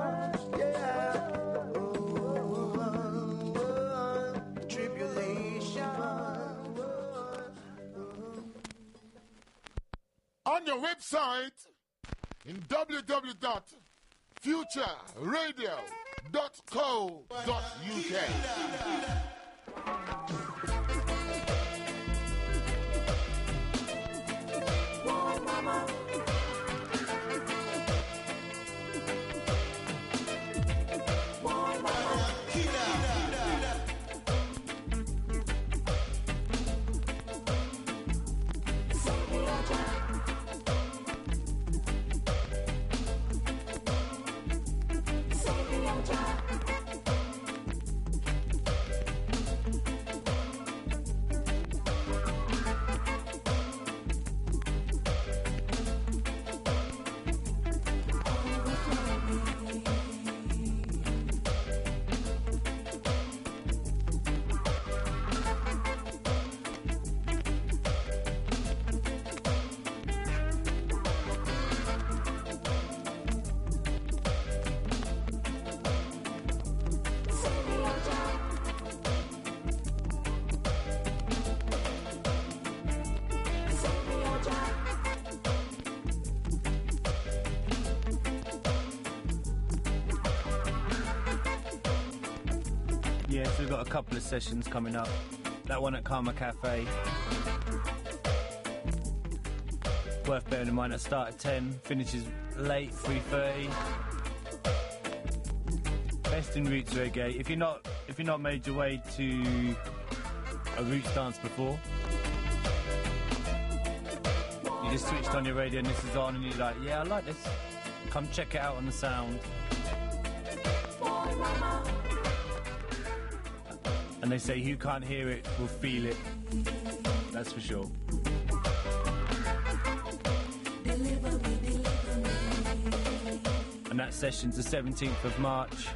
On your website in www.futureradio.co.uk. Yeah, so we've got a couple of sessions coming up. That one at Karma Cafe. Worth bearing in mind, that start at 10, finishes late, 3:30. Best in roots reggae. If you're not made your way to a roots dance before, you just switched on your radio and this is on and you're like, yeah, I like this. Come check it out on the sound. And they say who can't hear it will feel it. That's for sure. And that session's the 17th of March.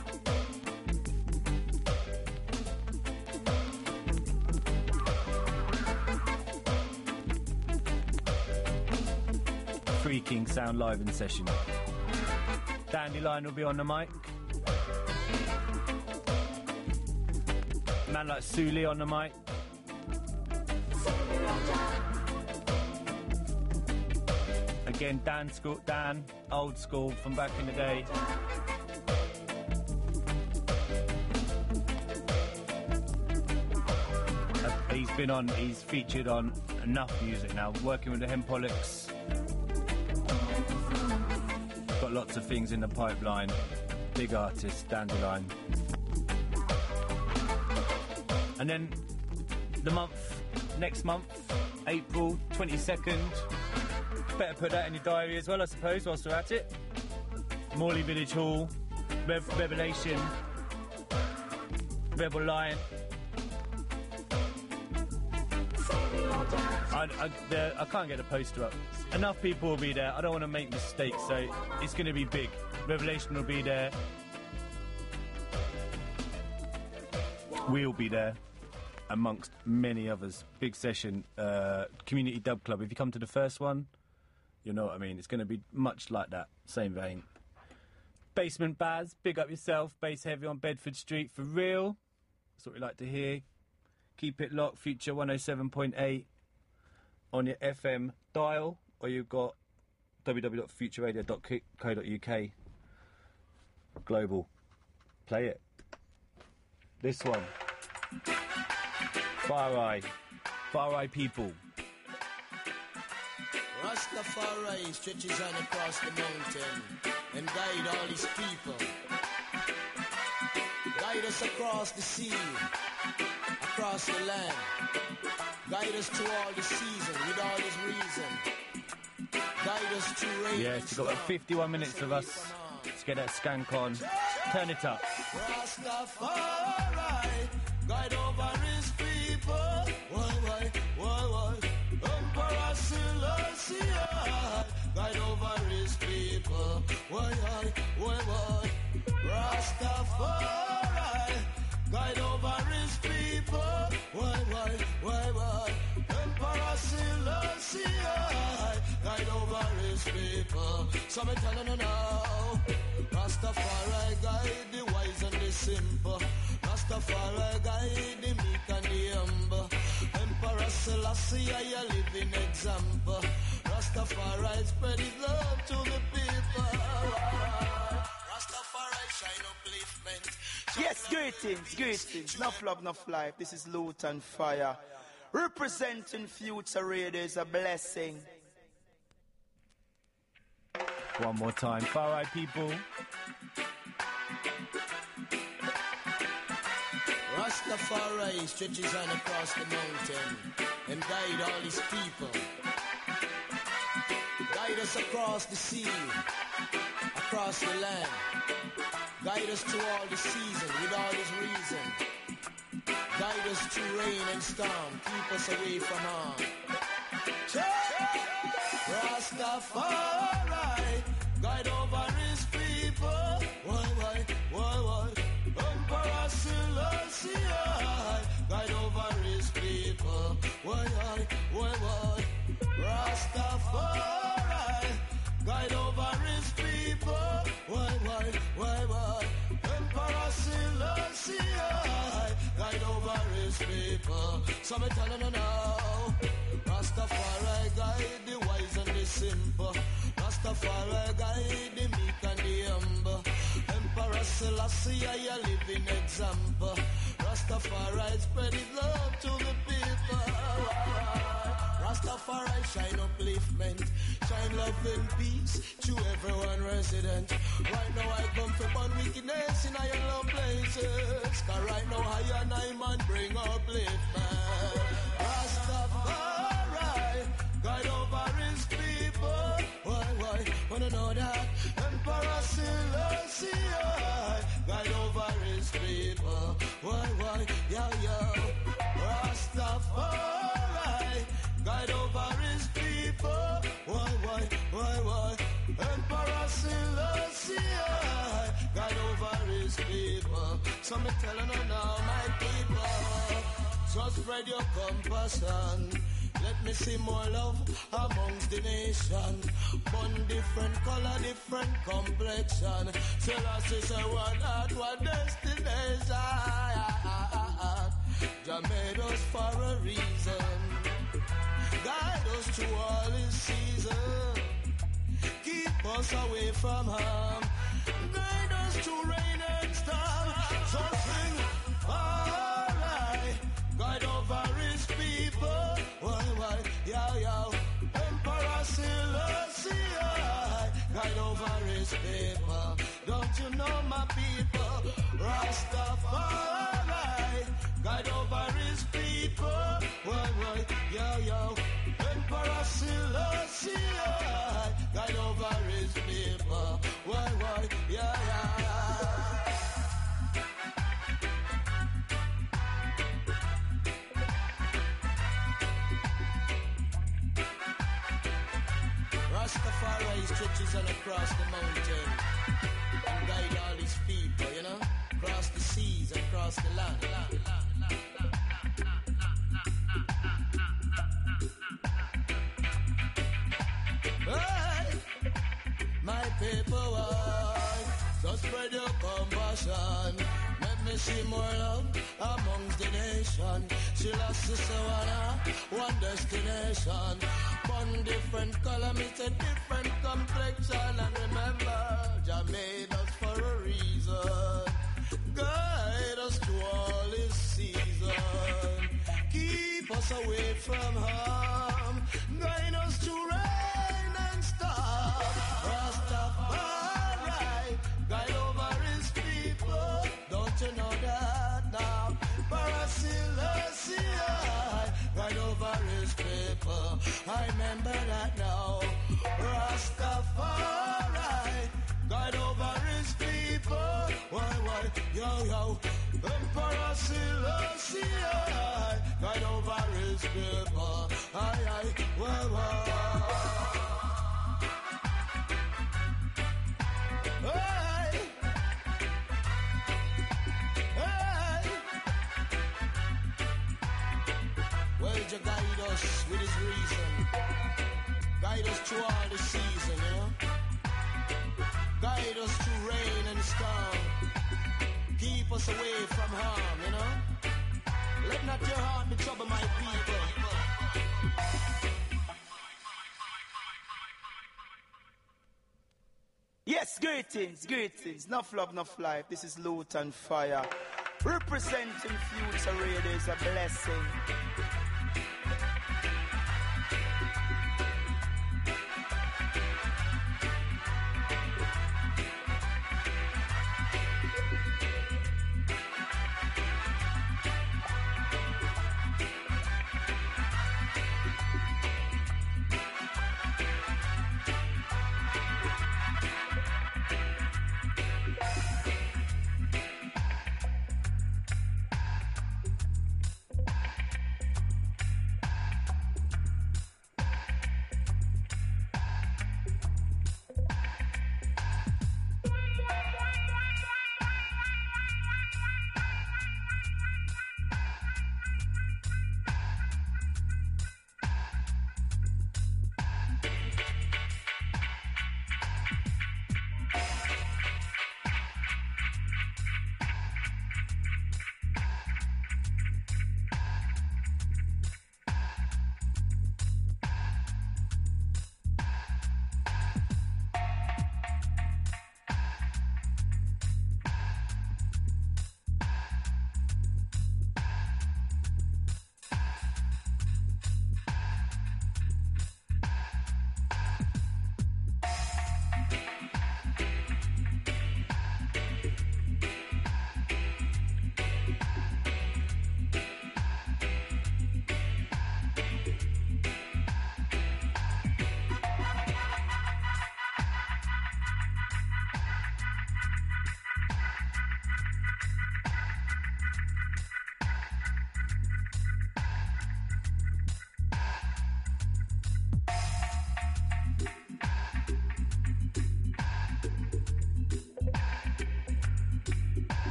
Free King Sound live in session. Dandelion will be on the mic. man like Suli on the mic. Again, Dan, old school from back in the day. He's featured on enough music now, working with the Hempolics. Got lots of things in the pipeline. Big artist, Dandelion. And then next month, April 22nd, better put that in your diary as well, I suppose, whilst we're at it. Morley Village Hall, Revelation, Rebel Lion. I can't get a poster up. Enough people will be there. I don't want to make mistakes, so it's going to be big. Revelation will be there. We'll be there, amongst many others. Big session, Community Dub Club. If you come to the first one, you know what I mean. It's going to be much like that, same vein. Basement Baz, big up yourself. Bass Heavy on Bedford Street, for real. That's what we like to hear. Keep it locked, Future 107.8 on your FM dial, or you've got www.futureradio.co.uk. Global. Play it. This one. Far Eye people. Rastafari stretches on across the mountain and guide all his people. Guide us across the sea, across the land. Guide us to all the season with all his reason. Guide us to rain. Yes, you've got about 51 minutes of us to get that skank on. Turn it up. Rastafari, guide over his people. Why? Emperor Selassie, guide over his people. Why? Rastafari, guide over his people. Why? Emperor Selassie, guide over his people. So me telling you now, Rastafari guide the wise and the simple. Rastafari guide the meek and the humble. Emperor Selassie, a living example. Rastafari spread his love to the people. Rastafari shine upliftment. Yes, greetings. Enough love, enough life. This is Luton Fire. Representing Future Radio is a blessing. One more time. Far Eye people. Rastafari stretches on across the mountain and guide all his people. Guide us across the sea, across the land. Guide us to all the season with all his reason. Guide us to rain and storm, keep us away from harm. Rastafari, guide over his people. Why? Emperor Selassie, guide over his people. Why? Rastafari, guide over his people. Why? Emperor Selassie, guide over his people. So me telling you now, Rastafari guide the wise and the simple. Rastafari guide the meek and the humble. Emperor Selassie, a living example. Rastafari spread his love to the people. Rastafari shine upliftment, shine love and peace to everyone resident. Right now I come for burn wickedness in your low places. Cause right now I and I man bring upliftment. Rastafari, guide over his people. Why? Wanna know that? Emperor Selassie, guide over his people. Why? Yo. Rastafari, guide over his people. Why? Emperor Selassie, guide over his people. So me telling you now, my people, just spread your compassion. Let me see more love amongst the nation. One different color, different complexion. Selassie say one heart, one destination. Jah made us for a reason. Guide us through all His season. Keep us away from harm. Guide us through rain and storm. So sing, alright. Guide over His people. Why, yo. Emperor Selassie, guide over His people. Don't you know my people? Rastafari, guide over His people. Why, yo. Emperor Selassie, guide over His people. Why, yeah. Rastafari stretches all across the mountain and guide all His people, you know, across the seas and across the land. Hey, my people, so spread your compassion. Let me see more love amongst the nation. Selassie Sawana, one destination. One different color, meets a different complexion. And remember, Jah made us for a reason. Guide us to all His season. Keep us away from harm. Guide us to rain and storm. Rastafari, guide over His people. Don't you know that now? Selassie, guide over His people. I remember that now. Rastafari, guide over His people. Why, yo. Emperor Selassie, guide over His people. Aye, why. Jah guide us with His reason. Guide us through all the season, you know. Guide us through rain and storm. Keep us away from harm, you know. Let not your heart be troubled, my people. Yes, greetings. Enough love, enough life. This is Lutan Fire. Representing Future Radio is a blessing.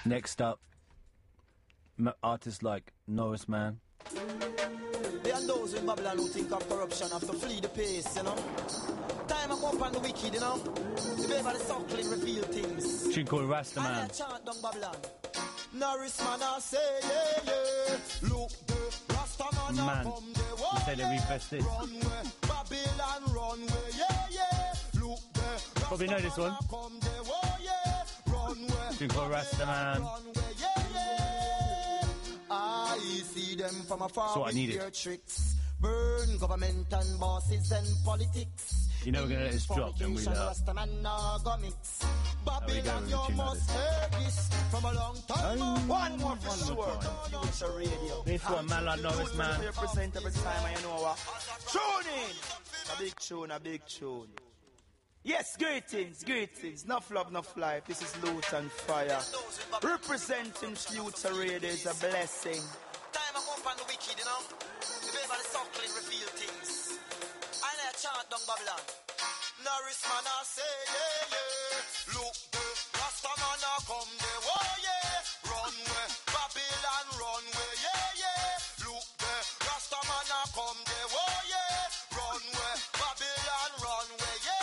Next up, artists like Norris Man. There are those in Babylon who think of corruption have to flee the pace, you know. Time I go up on the wicked, you know. The baby the suckling reveal things. Tune called Rasta Man. And I chant down Babylon. Norris Man, I say, yeah, yeah. Look, the Rasta Man, Man, come the way. you say they refest this. Runway, Babylon, runway, yeah, yeah. Look, the Probably know this one. come the way, yeah. Runway, Tune called Rasta Man. runway, yeah, yeah. I see them from afar So I with needed. their tricks. Burn government and bosses and politics. You know we're going to let this drop, then we'll... Babylon, you must hear this from a long time. One more for sure. Future Radio. This one, man like Norris Man. Represent every time, and you know what? Tune in. A big tune, a big tune. Yes, greetings, greetings. Enough love, enough life. This is Loot and Fire. Representing Future Radio is a blessing. Time I go up on the wicked, you know. The baby the suckling reveal things. And I chant down Babylon. Norris Man, I say, yeah, yeah. Look, the Rasta Man, I come the way, yeah. Runway, Babylon, runway, yeah, yeah. Look, the Rasta Man, I come the way, yeah. Runway, Babylon, runway, yeah,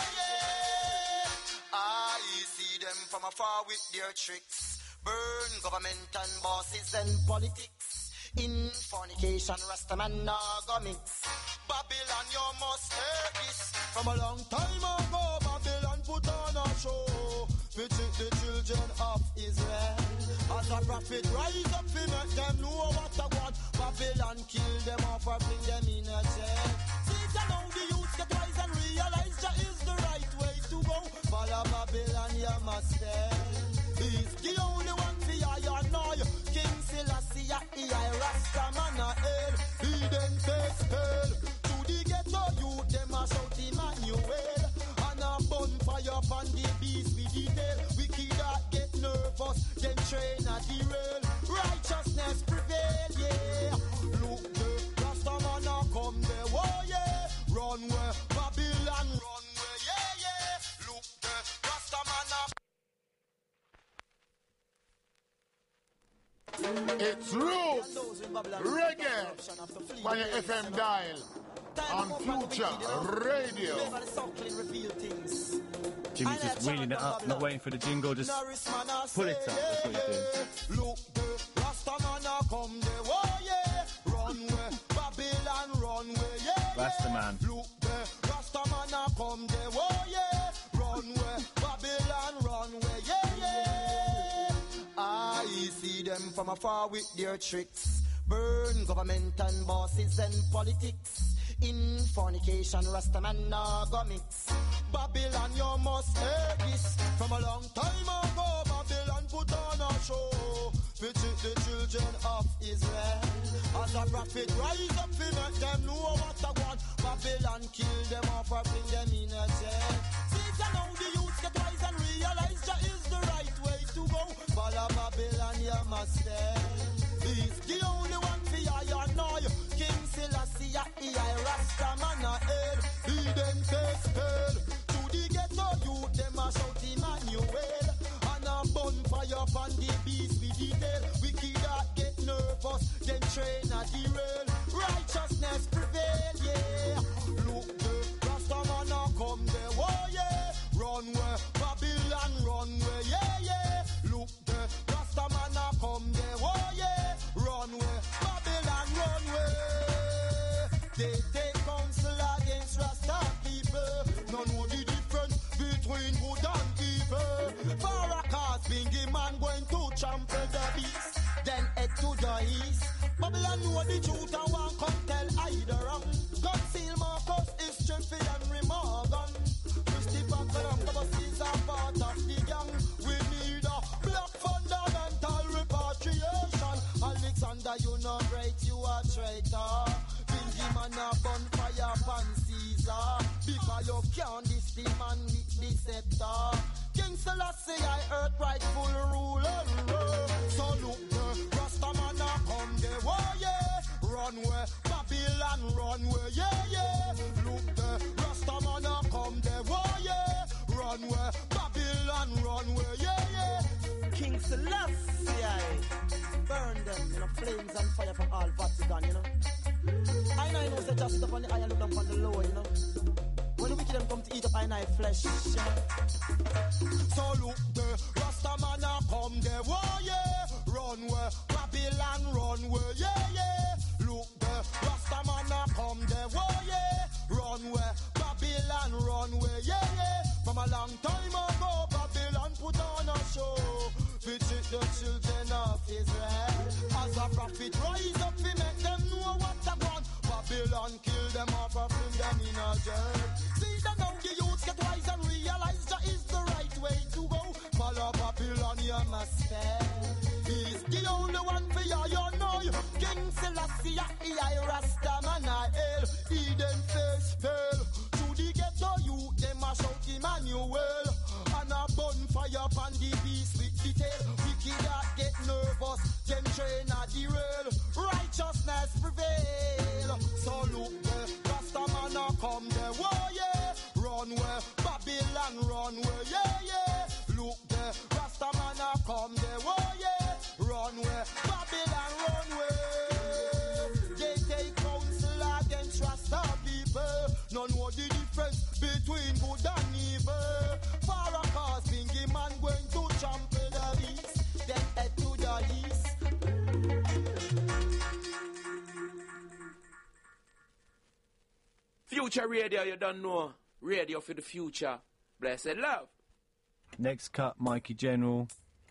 yeah. I see them from afar with their tricks. Burn government and bosses and politics. In fornication, Rastaman go mix. Babylon, you must hear this. From a long time ago, Babylon put on a show. Visit the children of Israel. As a prophet rise up, to make them know what I want. Babylon kill them off or bring them in a jail. See it now, the youth get wise and realize that is the right way to go. Follow Babylon, you must stay. He's the only one for I know. King Selassie, I Rastaman a head. He then takes spell. To the ghetto youth, them a shout Emmanuel. And a bonfire upon the beast with the tail. Wicked that get nervous, then train at the rail. Righteousness prevail, yeah. Look, the Rastaman a come the way, yeah. Runway, Babylon, runway, yeah, yeah. Look, the Rastaman a... It's Roots Reggae by your FM dial on Future Radio. Jimmy's just wheeling it up, not waiting for the jingle, just pull it up. That's what he's doing. Look, the Rastaman come the way, yeah. Runway, Babylon, runway, yeah, yeah. Rastaman. Look, the Rastaman come the way, yeah. Runway, Babylon, runway, yeah, yeah. I see them from afar with their tricks. Burn government and bosses and politics. In fornication, Rastaman go mix. Babylon, you must hear this. From a long time ago, Babylon put on a show. Visit the children of Israel. As a prophet rise up, to make them know what I want. Babylon kill them off or bring them in a jail. See it now, the youth get wise and realize that is the right way to go. Follow Babylon, you must stay. He's the only one for I know. King Selassie, I Rastaman a head. He then takes spell. To the ghetto youth, them a shout Emmanuel. And a bonfire upon the beast with the tail. Wicked that get nervous, then train at the rail. Righteousness prevail, yeah. Look, the Rastaman a come the way, yeah. Runway, Babylon, runway, yeah, yeah. Look, the Rastaman a come the way, yeah. Runway, Babylon, runway. They take counsel against Rasta people. None know the difference between good and evil. Farrakhan's Bingy man going to trample the beast, then head to the east. Babylon know the truth and won't come tell either wrong. Conceal Marcus is Jeffrey Henry Morgan. Christopher Columbus is a part of the gang. We need a black fundamental repatriation. Alexander, you know great, you a traitor. Bingy man a bonfire pan Caesar. Because you can't diss the man with the scepter. King Selassie, I earth rightful ruler. So look, the Rastaman a come the way, yeah. Runway, Babylon, runway, yeah, yeah. Look, the Rastaman a come the way, yeah. Runway, Babylon, runway, yeah, yeah. King King Selassie, burn them, you know, flames and fire from all Vatican, you know. I know say just sit up on the high and look down on the low, you know. When the wicked them come to eat up my flesh, you know. So look there, Rastaman a come there, oh yeah. Run where, Babylon run where, yeah, yeah. Look there, Rastaman a come there, oh yeah. Run where, Babylon run where, yeah, yeah. From a long time ago, Babylon put on a show. Visit the children of Israel. As a prophet rise up, we make them know what they want. Babylon kill them off and bring them in a jail. See that now the youths get wise and realize that is the right way to go. Follow Babylon, you must fail. He's the only one for you know. King Selassie, I Rastaman, I hail. Eden face fail. To the ghetto youth, them a shout Emmanuel. And a bonfire upon the beast with the tail. Wicked that get nervous, them train at the rail. Righteousness prevail. So look there, Rastaman a come there, whoa yeah. Run where, Babylon run where, yeah yeah. Look there, Rastaman a come there, whoa yeah. Run where, Babylon run where. They take counsel against Rasta people. None know the difference between good and evil. For a cause, Bingy man going to trample the beast, then head to the east. Future Radio, you don't know. Radio for the future. Blessed love. Next cut, Mikey General.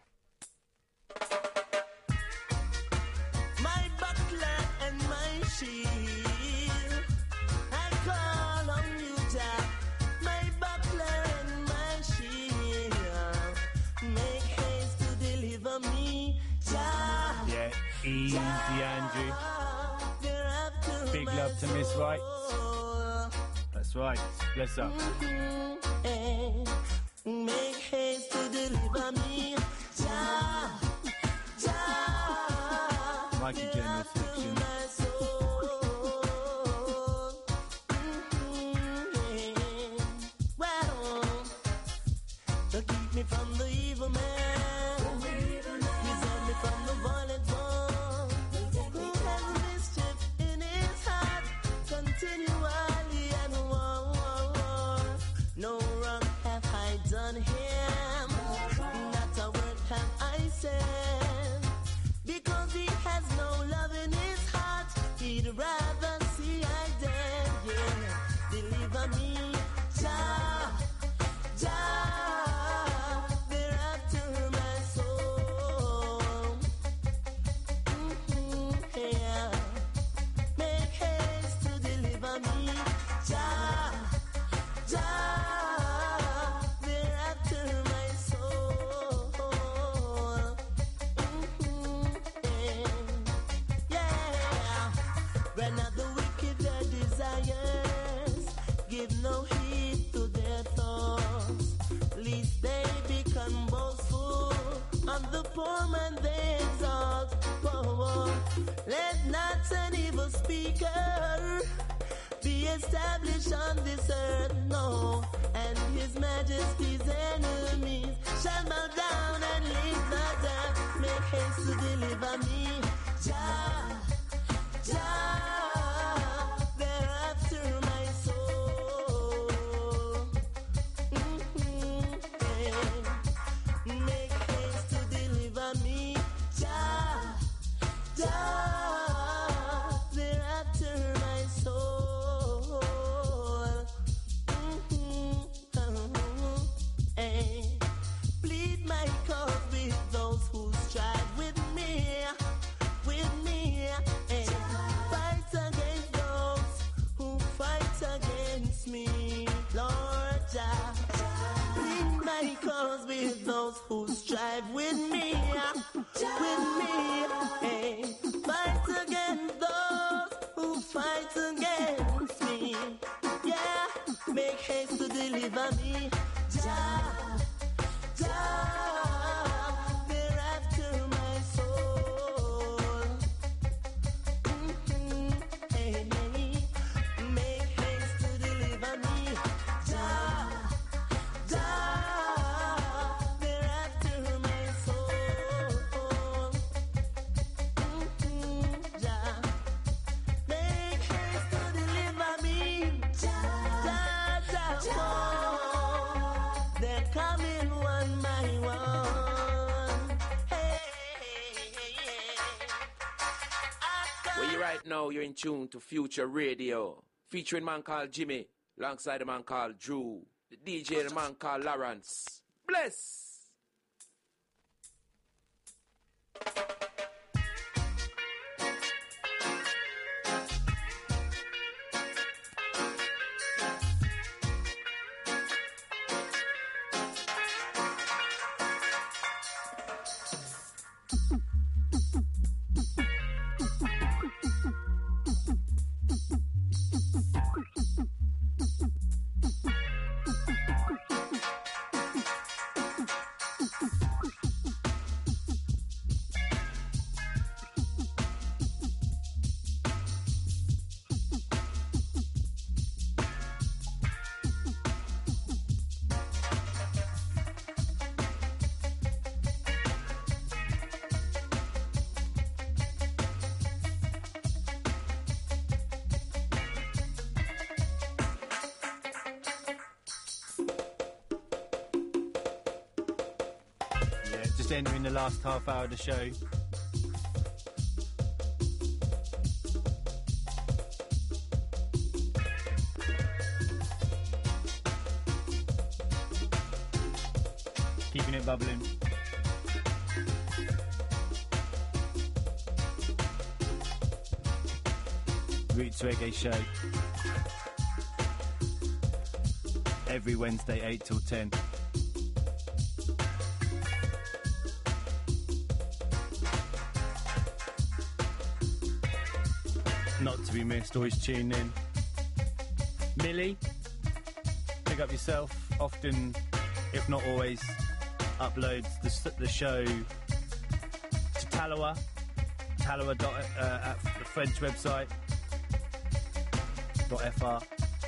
My buckler and my shield, I call on you, Jah. My buckler and my shield, make haste to deliver me, Jah. Yeah, easy, Andrew. Big love to Miss Right. That's right. Bless up. Make haste to deliver me, Jah. Jah. Mikey General section. Well, to keep me from the evil man, preserve me from the violent one, who has mischief in his heart continually and war. No wrong have I done him, not a word have I said, because he has no love in his heart, he'd rather see I dead, yeah. Deliver me, Jah, Jah, they're after my soul. Yeah. Make haste to deliver me, Jah, Jah, they're after my soul. Yeah. When the wicked their desires, give no heed to their thoughts, lest they become boastful, on the poor man they exalt. Oh, let not an evil speaker be established on this earth, no, and his majesty's enemies shall bow down and live not down. Make haste to deliver me, Jah, Jah, they're after my soul. Make haste to deliver me, Jah, Jah, they're after my soul. Plead my cause with those who strive with me. Fight against those who fight against me, Lord Jah. Plead my cause with those who strive with me. Fight against those who fight against me. Yeah, make haste to deliver me, Jah, Jah, they're after my soul. Make haste to deliver me, Jah, Jah, they're after my soul. Right now, you're in tune to Future Radio, featuring a man called Jimmy, alongside a man called Drew, the DJ, the man called Lawrence. Bless! Just entering the last half hour of the show. Keeping it bubbling. Roots Reggae Show. Every Wednesday 8 till 10. Not to be missed, always tune in. Millie, pick up yourself, often, if not always, uploads the show to Talawa at the French website, .fr.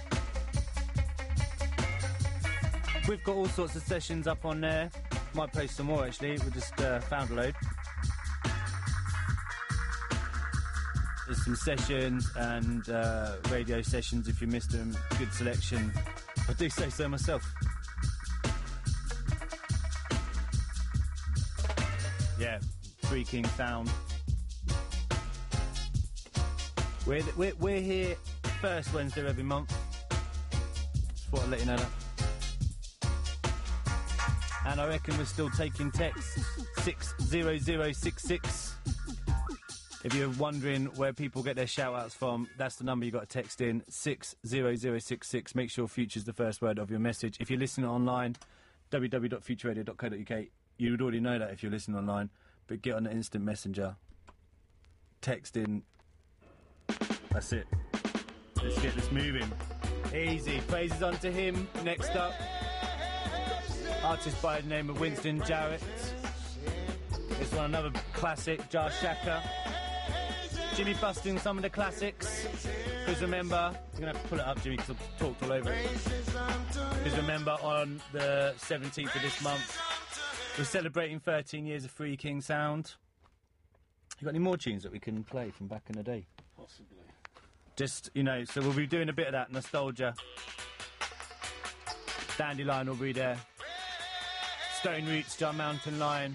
We've got all sorts of sessions up on there. Might post some more actually, we just found a load. There's some sessions and radio sessions if you missed them. Good selection. I do say so myself. Yeah, Free King Sound. We're here first Wednesday of every month. Just thought I'd let you know that. And I reckon we're still taking texts 60066. If you're wondering where people get their shout-outs from, that's the number you got to text in, 60066. Make sure Future's the first word of your message. If you're listening online, www.futureradio.co.uk, you would already know that if you're listening online, but get on the instant messenger. Text in. That's it. Let's get this moving. Easy. Praises unto him. Next up, artist by the name of Winston Jarrett. This one, another classic, Jar Shaka. Jimmy busting some of the classics. Because remember, I'm going to have to pull it up, Jimmy, because I've talked all over it. Because remember, on the 17th of this month, we're celebrating 13 years of Free King Sound. You got any more tunes that we can play from back in the day? Possibly. Just, you know, so we'll be doing a bit of that nostalgia. Dandelion will be there. Stone Roots, John Mountain Lion.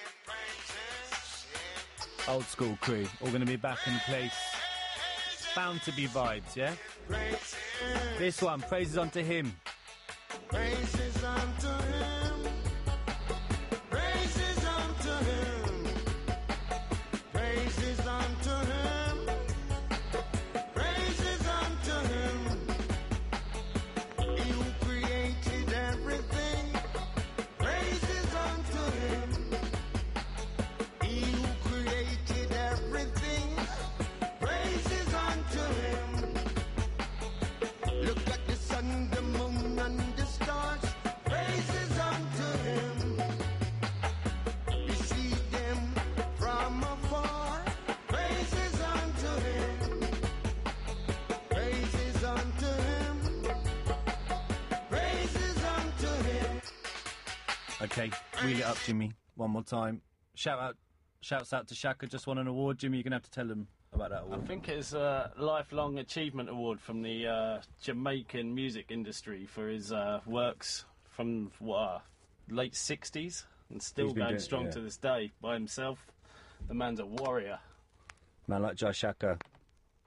Old school crew, all going to be back in place. Bound to be vibes, yeah? This one, Praises unto him. Praises unto him. Praises unto him. Praises unto him. Praises unto him. He who created everything. Praises unto him. He who created everything. Praises unto him. Look at the sun, the moon, and the stars. Praises unto him. We see them from afar. Praises unto him. Praises unto him. Praises unto him. Okay, wheel it up, Jimmy. One more time. Shouts out to Shaka, just won an award. Jimmy, you're going to have to tell them about that award. I think it's a Lifelong Achievement Award from the Jamaican music industry for his works from, late 60s and still He's been going doing- strong yeah. to this day by himself. The man's a warrior. Man like Jar Shaka.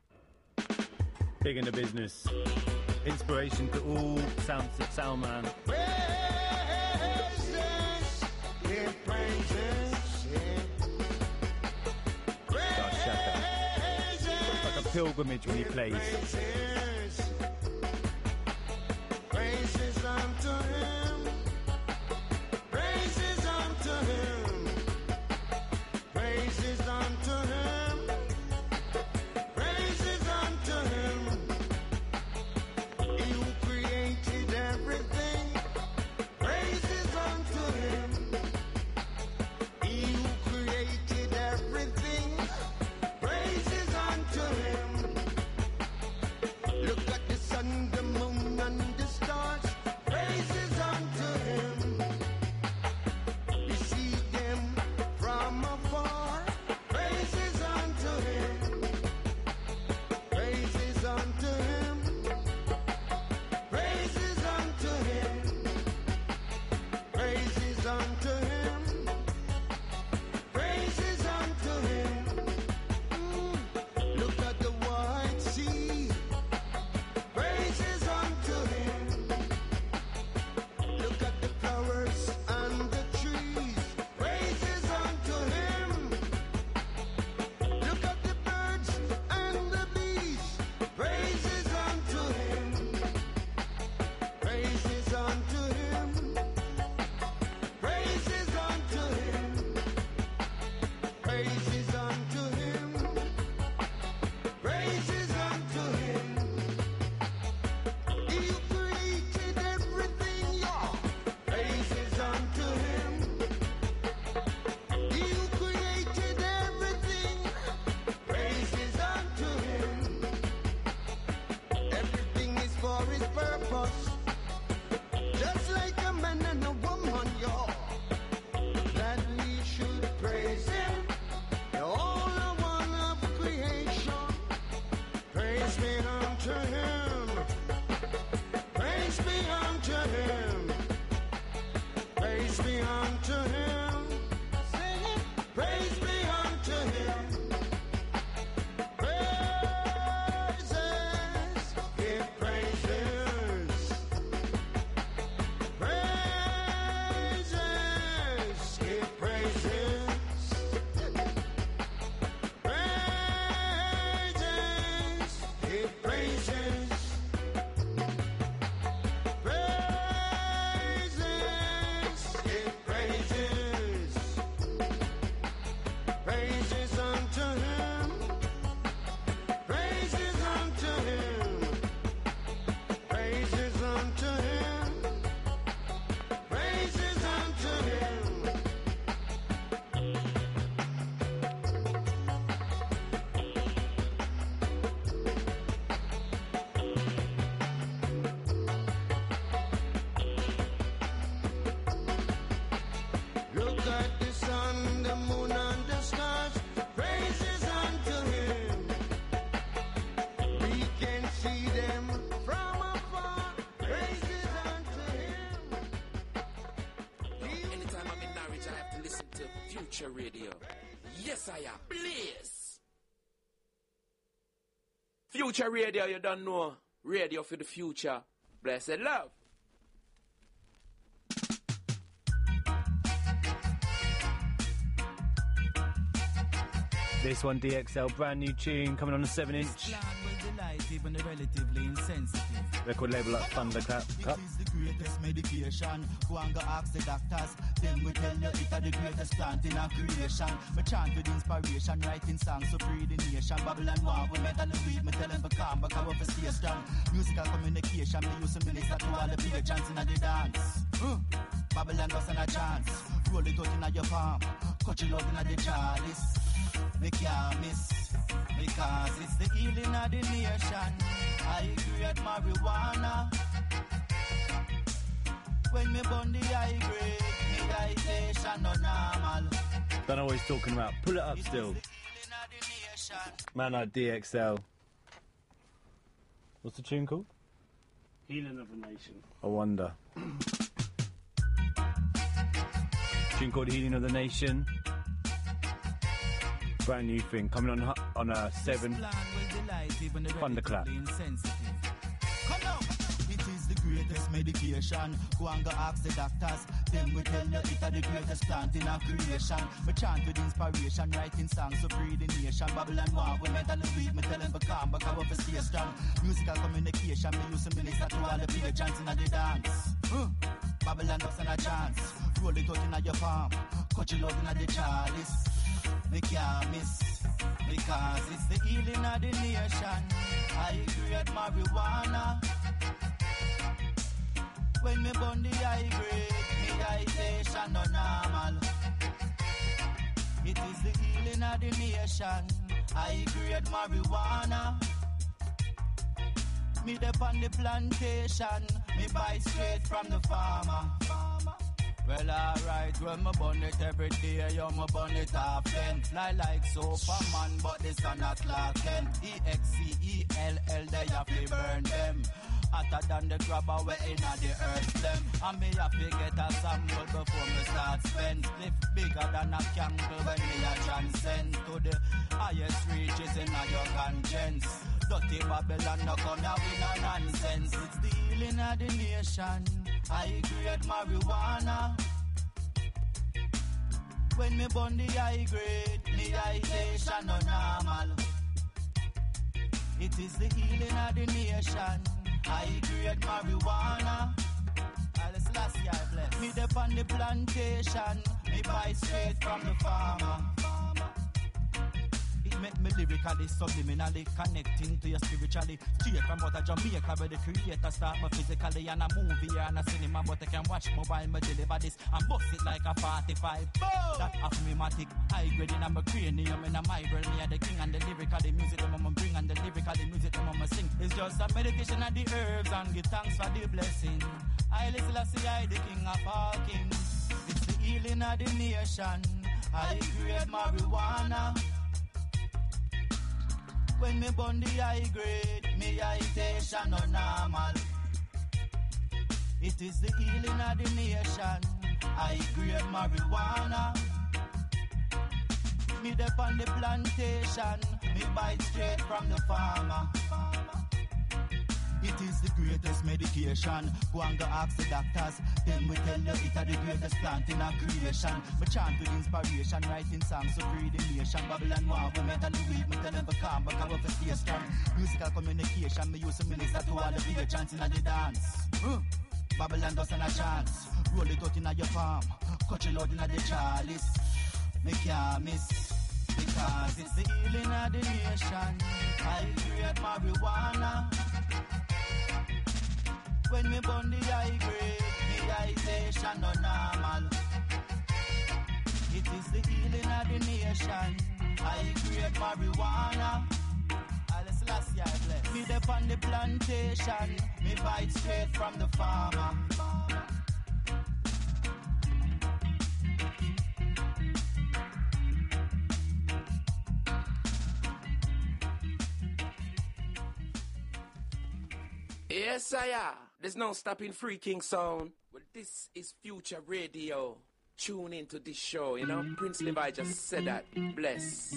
Big in the business. Inspiration to all sound man. Like a pilgrimage when he plays. Praises unto him. Praises unto him. Praises unto him. Praises unto him. He who created everything. Praises unto him. He who created everything. Praises unto him. Look at the sun, the moon, and the stars. Praises unto him. You see them from afar. Praises unto him. Praises unto him. Praises unto him. Praises unto him. Praises unto him. Look at the white sea. Praises unto him. Look at the flowers and the trees. Praises unto him. Look at the birds and the bees. Praises unto him. Praises unto him. Praises unto him. Praises unto him. Praises unto him. He who created everything, yeah. Praises unto him. He who created everything. Praises unto him. Everything is for his purpose. Just like a man and a woman, yeah. That we should praise him. The only one of creation. Praise be unto him. Praise be unto him. Praise be unto him. Sing it. Praise be unto him. Praises. Give praises. Praises. Give praises. Praises. Give praises. Praises, give praises. Praises unto him. Praises unto him. Praises unto him. Praises unto him. Look at the sun, the moon, and the stars. Praises unto him. We can see them from afar. Praises unto him. Anytime I'm in Norwich, I have to listen to Future Radio. Yes, I am. Please. Future Radio, you don't know. Radio for the future. Blessed love. This one, DXL, brand new tune coming on a 7-inch. Even the relatively insensitive. Record label like Thunderclap. It is the greatest medication. Go and go ask the doctors. Them will tell you it's the greatest plant in our creation. Me chant with inspiration, writing songs to free the nation. Babylon war, we metal and weed. Me tell them to calm, but I want to stay strong. Musical communication, me use to minister to all the bigger chants in the dance. Babylon was a chance. Roll it out in your palm. Cut it out in the chalice. Me can't miss. Because it's the healing of the nation. I create marijuana. When me burn the high grade, me digestion no normal. Don't know what he's talking about. Pull it up still. Man like DXL. What's the tune called? Healing of the Nation. I wonder. Tune called Healing of the Nation. Brand new thing coming on a 7. light, even the Thunderclap. relatively insensitive. Come on! It is the greatest medication. Go and go ask the doctors. Them will tell you it's the greatest plant in our creation. Me chant with inspiration, writing songs to free the nation. Babylon war, we mentally weak. Me tell them to calm, but I want to stay strong. Musical communication, me use to minister to all the bigger chants in the dance. Babylon does not a chance. Roll it out in your palm. Cut your love in the chalice. Me can't miss. Because it's the healing of the nation. I create marijuana. When me burn the high grade, me hydration no normal. It is the healing of the nation. I create marijuana. Me dep on the plantation. Me buy straight from the farmer. Well, alright, when me burn it every day, yo, me burn it often. Fly like Superman, but the sun not Clark Kent. EXCELL, they have to burn them. Hotter than the grabber we inna the earth them. And me have to get a sample before me start spend. Split bigger than a candle when me a transcend to the highest reaches inna your conscience. Dirty Babylon no come here with no nonsense. It's the healing of the nation. I create marijuana. When me burn the high grade, me hydration no normal. It is the healing of the nation. I create marijuana. Alice last year I bless. Me dep on the plantation. Me buy straight from the farmer. It make me lyrically, subliminally connecting to you spiritually. Straight from out of Jamaica where the creator start me physically. And a movie and a cinema, but I can watch mobile, me deliver this and bust it like a 45. Boom! That affirmatic, high grade in my cranium. In my brain, me are the king and the lyrical, the music them I'ma bring and the lyrical, the music them I'ma sing. It's just a meditation of the herbs and give thanks for the blessing. I listen to see I the king of all kings. It's the healing of the nation. I create marijuana. When me burn the high grade, me hydration no normal. It is the healing of the nation. I grade marijuana. Me dep on the plantation. Me buy straight from the farmer. It is the greatest medication. Go and go ask the doctors. Them will tell you it's the greatest plant in our creation. Me chant with inspiration, writing songs to free the nation. Babylon war, we mentally weak. Me tell them to calm, but I want to stay strong. Musical communication, me use to minister to all the bigger chants in the dance. Babylon doesn't a chance. Roll it out in your palm. Cut your load in the chalice. Me can't miss. Because it's the healing of the nation. I create marijuana. When me burn the high grade, me hydration no normal. It is the healing of the nation. I create marijuana. Alice last year I bless. Me dep on the plantation. Me buy it straight from the farmer. Yes, sire. There's no stopping Free King sound. Well, this is Future Radio. Tune into this show, you know. Prince Levi just said that. Bless.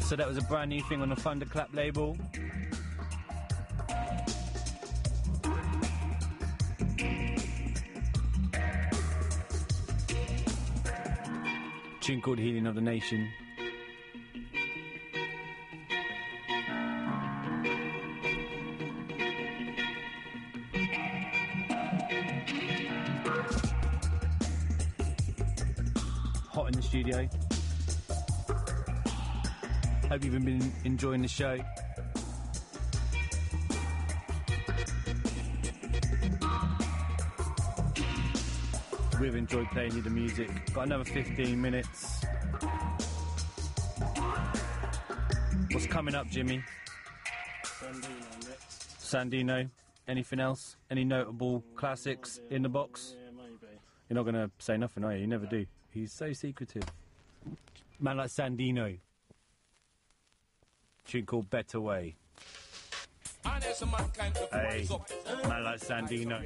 So that was a brand new thing on the Thunderclap label. Tune called Healing of the Nation. Hot in the studio. Hope you've been enjoying the show. We've enjoyed playing you the music. Got another 15 minutes. What's coming up, Jimmy? Sandino next. Sandino. Anything else? Any notable classics in the box? Yeah, maybe. You're not going to say nothing, are you? You never do. He's so secretive. Man like Sandino. Tune called Better Way. Hey, man like Sandino.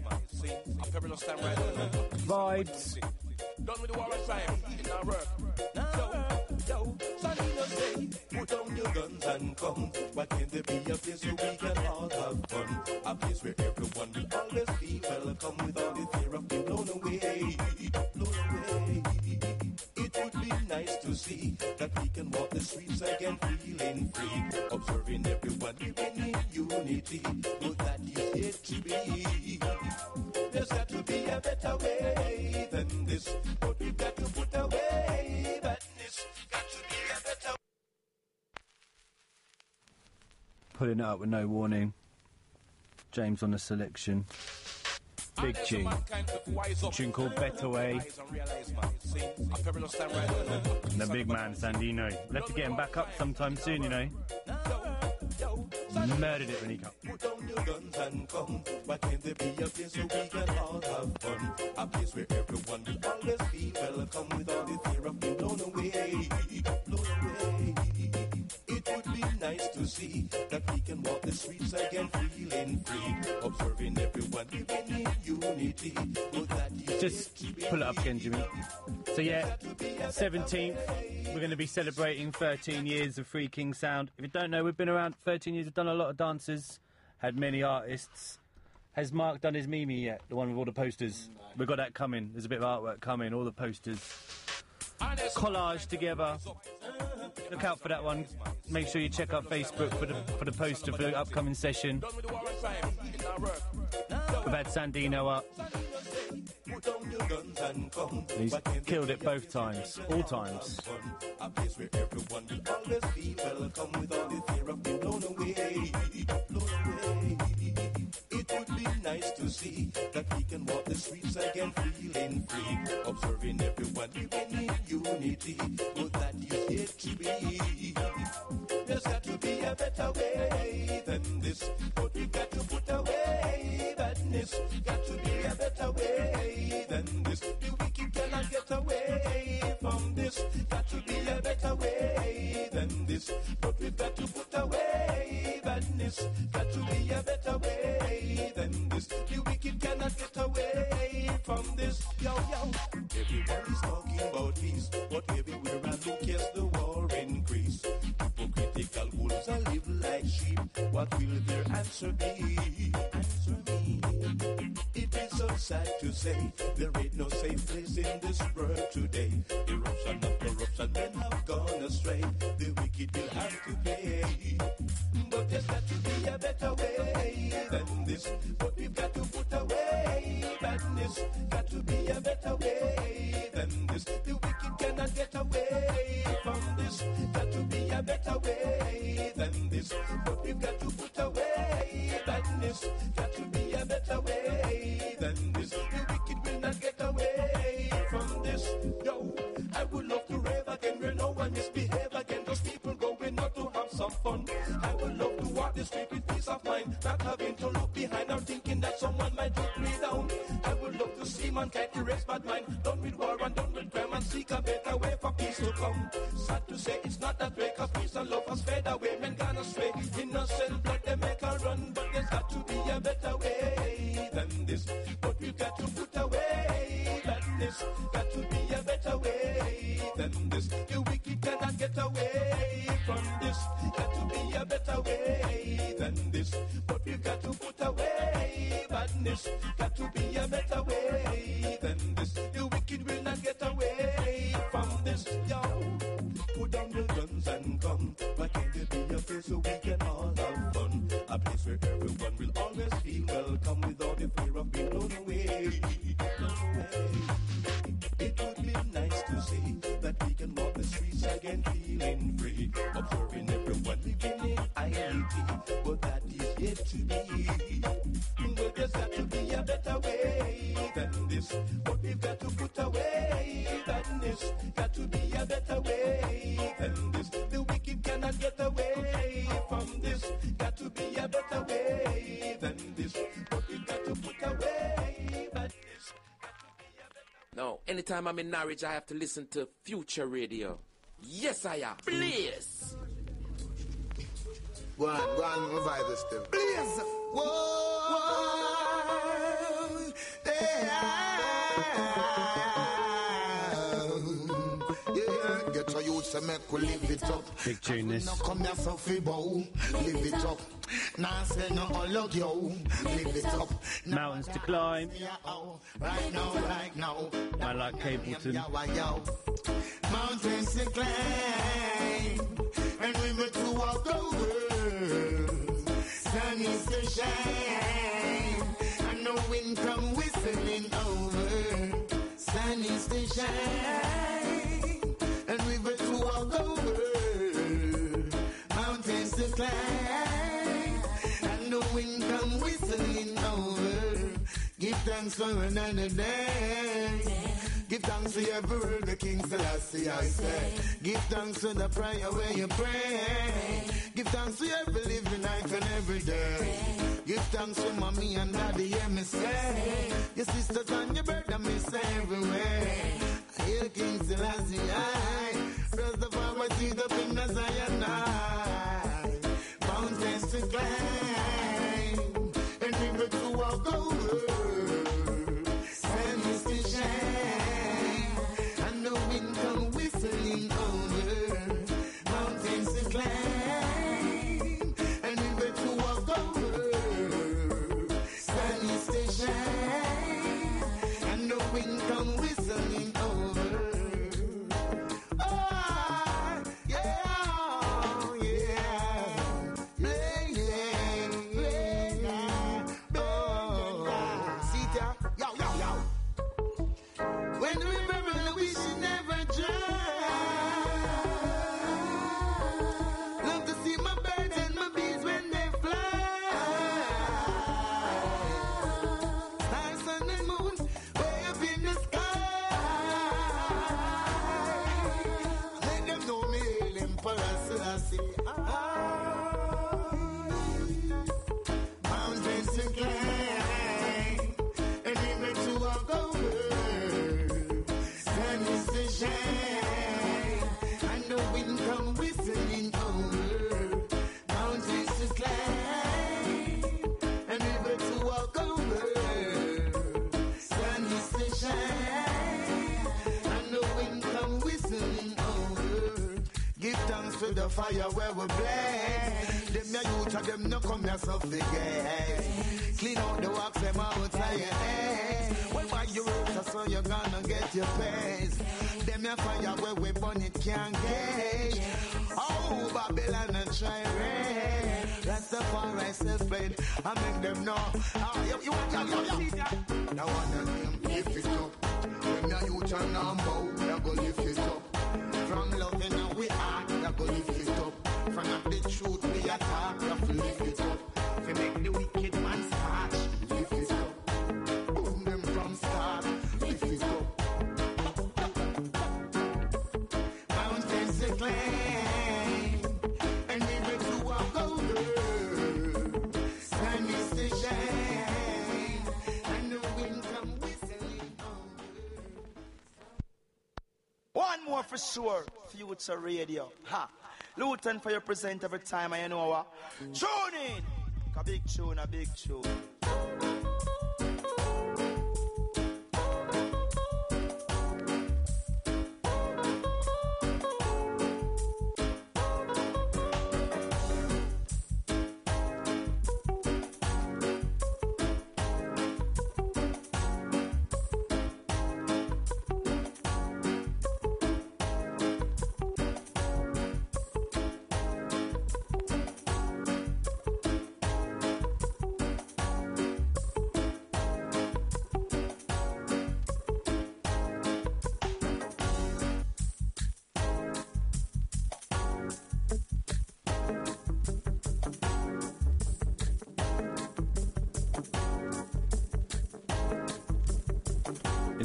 Vibes. Done with the war of crime, it not work. Yo, Sandino say, put down your guns and come. Why can't there be a place where we can all have fun? A place where everyone will always be welcome without the fear of being blown away. Blown away. It would be nice to see that we can walk the streets again feeling free. Observing everyone living in unity. But that is yet to be. There's got to be a better way than this. But we've got to put away badness. Got to be a better way. Pulling it up with no warning. James on the selection. Big tune. Tune called Better Way. And the big man, Sandino. Let's get him back up sometime soon, you know. Murdered it when he got. Put down your guns and come. Why can't there be a place where we can all have fun? A place where everyone will always be welcome without the fear of being blown away. Blown away. It would be nice to see that we can walk the streets again feeling free. Observing everyone living in unity. But that is Just pull it up again, Jimmy. So yeah, 17th, we're going to be celebrating 13 years of Free King Sound. If you don't know, we've been around 13 years, we've done a lot of dances, had many artists. Has Mark done his Mimi yet? The one with all the posters? No. We've got that coming. There's a bit of artwork coming, all the posters. Collage together. Look out for that one. Make sure you check out Facebook for the poster for the upcoming session. We've had Sandino up. He's killed it both times, all times. A place where everyone will always be welcome without the fear of being blown away. Blown away. It would be nice to see that we can walk the streets again feeling free. Observing everyone living in unity. But that is yet to be. There's got to be a better way than this. But we've got to put away badness. Got to be a better way than this. The wicked cannot get away from this. Got to be a better way than this. But we've got to put away badness. Got to be a better way than this. The wicked cannot get away from this. Yo, yo. Everyone is talking about peace, but everywhere I look, yes, the war increase. Hypocritical wolves are live like sheep. What will their answer be? Answer me. It is so sad to say there ain't no safe place in this world today. Eruption of corruption, men have gone astray. The wicked will have to pay. But there's got to be a better way than this. But we've got to put away badness. Got to be a better way than this. The wicked cannot get away from this. Got to be a better way than this. But we've got to put away badness. Got to be a better way than this. The wicked will not get away from this. No, I would love to rave again where no one misbehave again. Those people going out to have some fun. I would love to walk the street with peace of mind, not having to look behind or thinking that someone might look me down. I would love to see mankind erase bad mind, done with war and done with crime, and seek a better way for peace to come. Sad to say it's not that way, cause peace and love has fade away. Men gone astray, innocent blood they make a run. But there's got to be a better way than this. But we've got to put away badness. Got to be a better way than this. The wicked cannot get away from badness. Got to be a better way than this. The wicked will not get away from this. Yo, put down your guns and come. Why can't there be a place where we can all have fun? A place where everyone will always feel welcome without the fear of being blown away. It would be nice to see that we can walk the streets again feeling free, observing everyone living in identity, but that is yet to be. Well, there's got to be a better way than this. What we've got to put away than this. Got to be a better way than this. The wicked cannot get away from this. Got to be a better way than this. What we've got to put away than this. No, anytime I'm in Norwich, I have to listen to Future Radio. Yes, I am. Please. Go on, revive this thing. Please. Whoa. Yeah, get your youth to make we live it up. Big tune this. No come here so free bow. Live it up. Nah say no unlock yo. Live it up. Mountains to climb. Right now. I like Capleton. Mountains to climb. And river to walk over. Sun is to shine. And the wind come whistling over. Sun is to shine. And river to walk over. Mountains to climb. And the wind come whistling over. Give thanks for another day. Give thanks for every word the King Selassie I say. Give thanks for the prayer where you pray. Give thanks for every living night and every day. Give thanks for mommy and daddy, hear me say. Your sisters and your brother, me say everywhere. Hail King Selassie I. First of all, I see the thing that I and I. Mountains to climb. And river to walk over. Sun is to shine. And the wind come whistling over. Mountains to climb. And river to walk over. Sun is to shine. And the wind come whistling over. Oh, yeah. When we remember we should never dry. Love to see my birds and my bees when they fly. Stars, sun and moon way up in the sky. Let them know me hail Emperor Selassie. Mountains to climb and river to walk over. Sun is to shine, and the wind come whistling over. Mountains to climb, and river to walk over. Sun is to shine, and the wind come whistling over. Give thanks for the fire where we blaze. Them your youth and them no come here so forget. Clean out the wax them outside your head. Well, by your roots so you're gonna get your pays. Them your fire where we burn it can't gauge. Oh, Babylon and try rain. That's the far I celebrate. I make them know. Oh, you want to see that? Now one of them lift it up. Them your youth and now they go lift it up. From loving and we are, they go lift it up. From the truth we attack, we have to lift it up. We make the wicked man start, lift it up. Boom them from start, lift it up. Mountains to climb, and river to walk over. Sun is to shine, and the wind come whistling over. One more for sure, Future Radio. Ha! Luton for your present every time, and you know what? Tune in! A big tune, a big tune.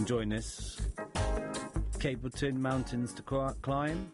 enjoying this. Capleton, Mountains to Climb.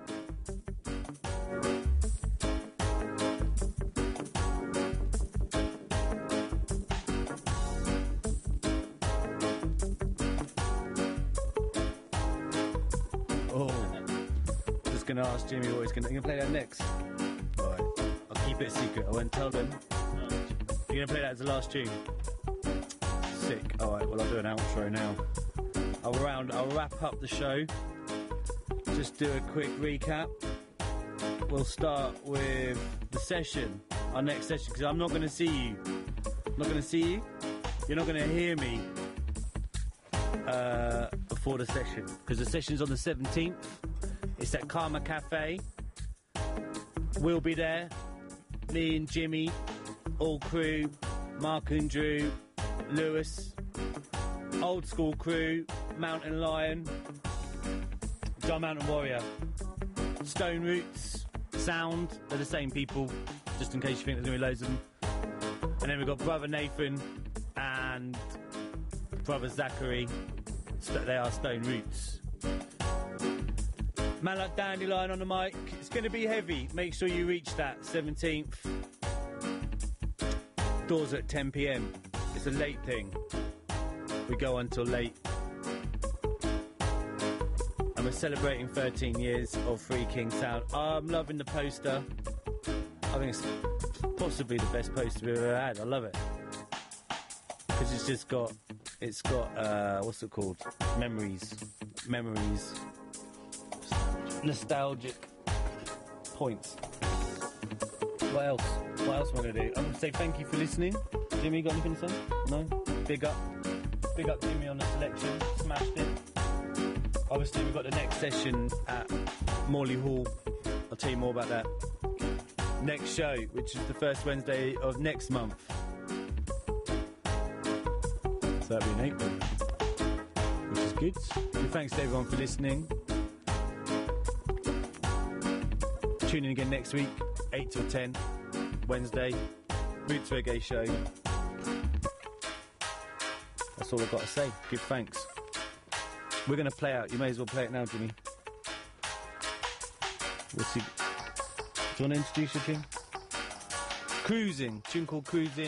Going to ask Jimmy what he's going to play that next. Alright, I'll keep it a secret. I won't tell them. You're going to play that as the last tune. Sick. Alright, well I'll do an outro now. I'll wrap up the show. Just do a quick recap. We'll start with the session, our next session, because I'm not going to see you. I'm not going to see you. You're not going to hear me before the session, because the session's on the 17th. It's at Karma Cafe. We'll be there. Me and Jimmy, all crew, Mark and Drew, Lewis, old school crew, Mountain Lion, John Mountain Warrior, Stone Roots, Sound. They're the same people, just in case you think there's going to be loads of them. And then we've got Brother Nathan and Brother Zachary. They are Stone Roots. Man like Dandelion on the mic. It's going to be heavy. Make sure you reach that 17th. Doors at 10 p.m. It's a late thing. We go until late. And we're celebrating 13 years of Free King Sound. I'm loving the poster. I think it's possibly the best poster we've ever had. I love it. Because it's got what's it called? Memories. Nostalgic points. What else am I going to do? I'm going to say thank you for listening. Jimmy, got anything to say? No? Big up Jimmy on the selection. Smashed it. Obviously we've got the next session at Morley Hall. I'll tell you more about that. Next show, which is the first Wednesday of next month. So that'll be in April, which is good. And thanks to everyone for listening. Tune in again next week, 8 till 10, Wednesday, Roots Reggae Show. That's all I've got to say. Give thanks. We're going to play out. You may as well play it now, Jimmy. What's he... Do you want to introduce your tune? Cruising. Tune called Cruising.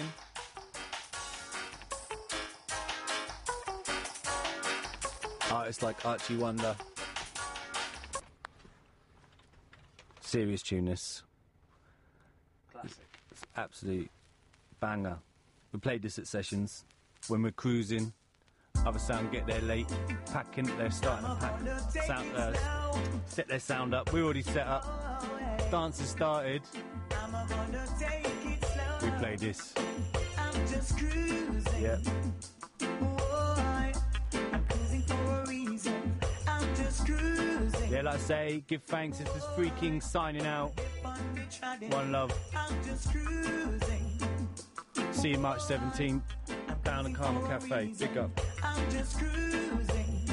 Artists like Archie Wonder. Serious tune, this. Classic. It's absolute banger. We played this at sessions when we're cruising. Other sound get there late, packing. They're starting to pack. Set their sound up. We're already set up. Dances started. We played this. I'm just cruising. Yep. Yeah, like I say, give thanks. This is Free King signing out. One love. See you March 17th down at Karma Cafe. Big up. I'm just cruising.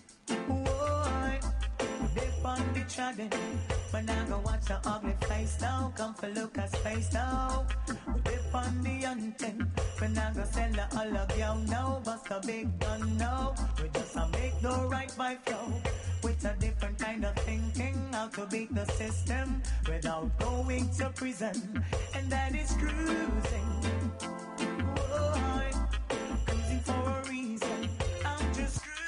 On the trodden, when I go watch the ugly face now, come for look at space now. Dip on the hunting, when I go sell the all of you now, bust a big gun now. We just make the right by flow, with a different kind of thinking, how to beat the system without going to prison, and that is cruising. Cruising for a reason, I'm just cruising.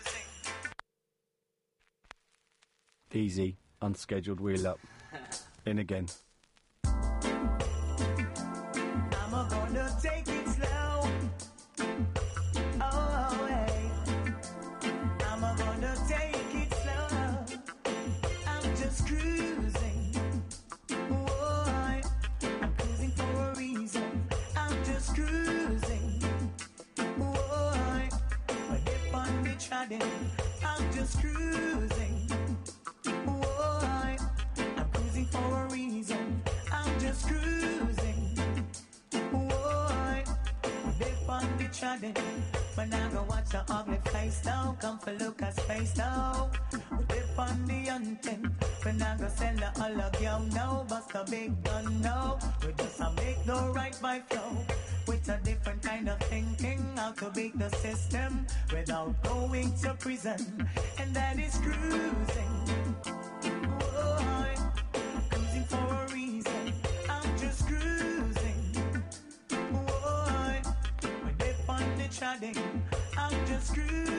Easy, unscheduled wheel up. In again. I'm gonna take it slow. Oh, hey. I'm gonna take it slow. I'm just cruising. Oh, I'm cruising for a reason. I'm just cruising. Oh, I dip on the trodden. I'm just cruising. For a reason, I'm just cruising. Whoa, dip on the trodden. When I go watch the ugly face now, come for look at space now. Dip on the hunting. When I go sell the all of you now, bust a big gun now. We just a make the right vibe flow. With a different kind of thinking, how to beat the system without going to prison. And that is cruising. Whoa, cruising for a reason. I'm just cruising. Whoa, we're dip on the treading. I'm just cruising.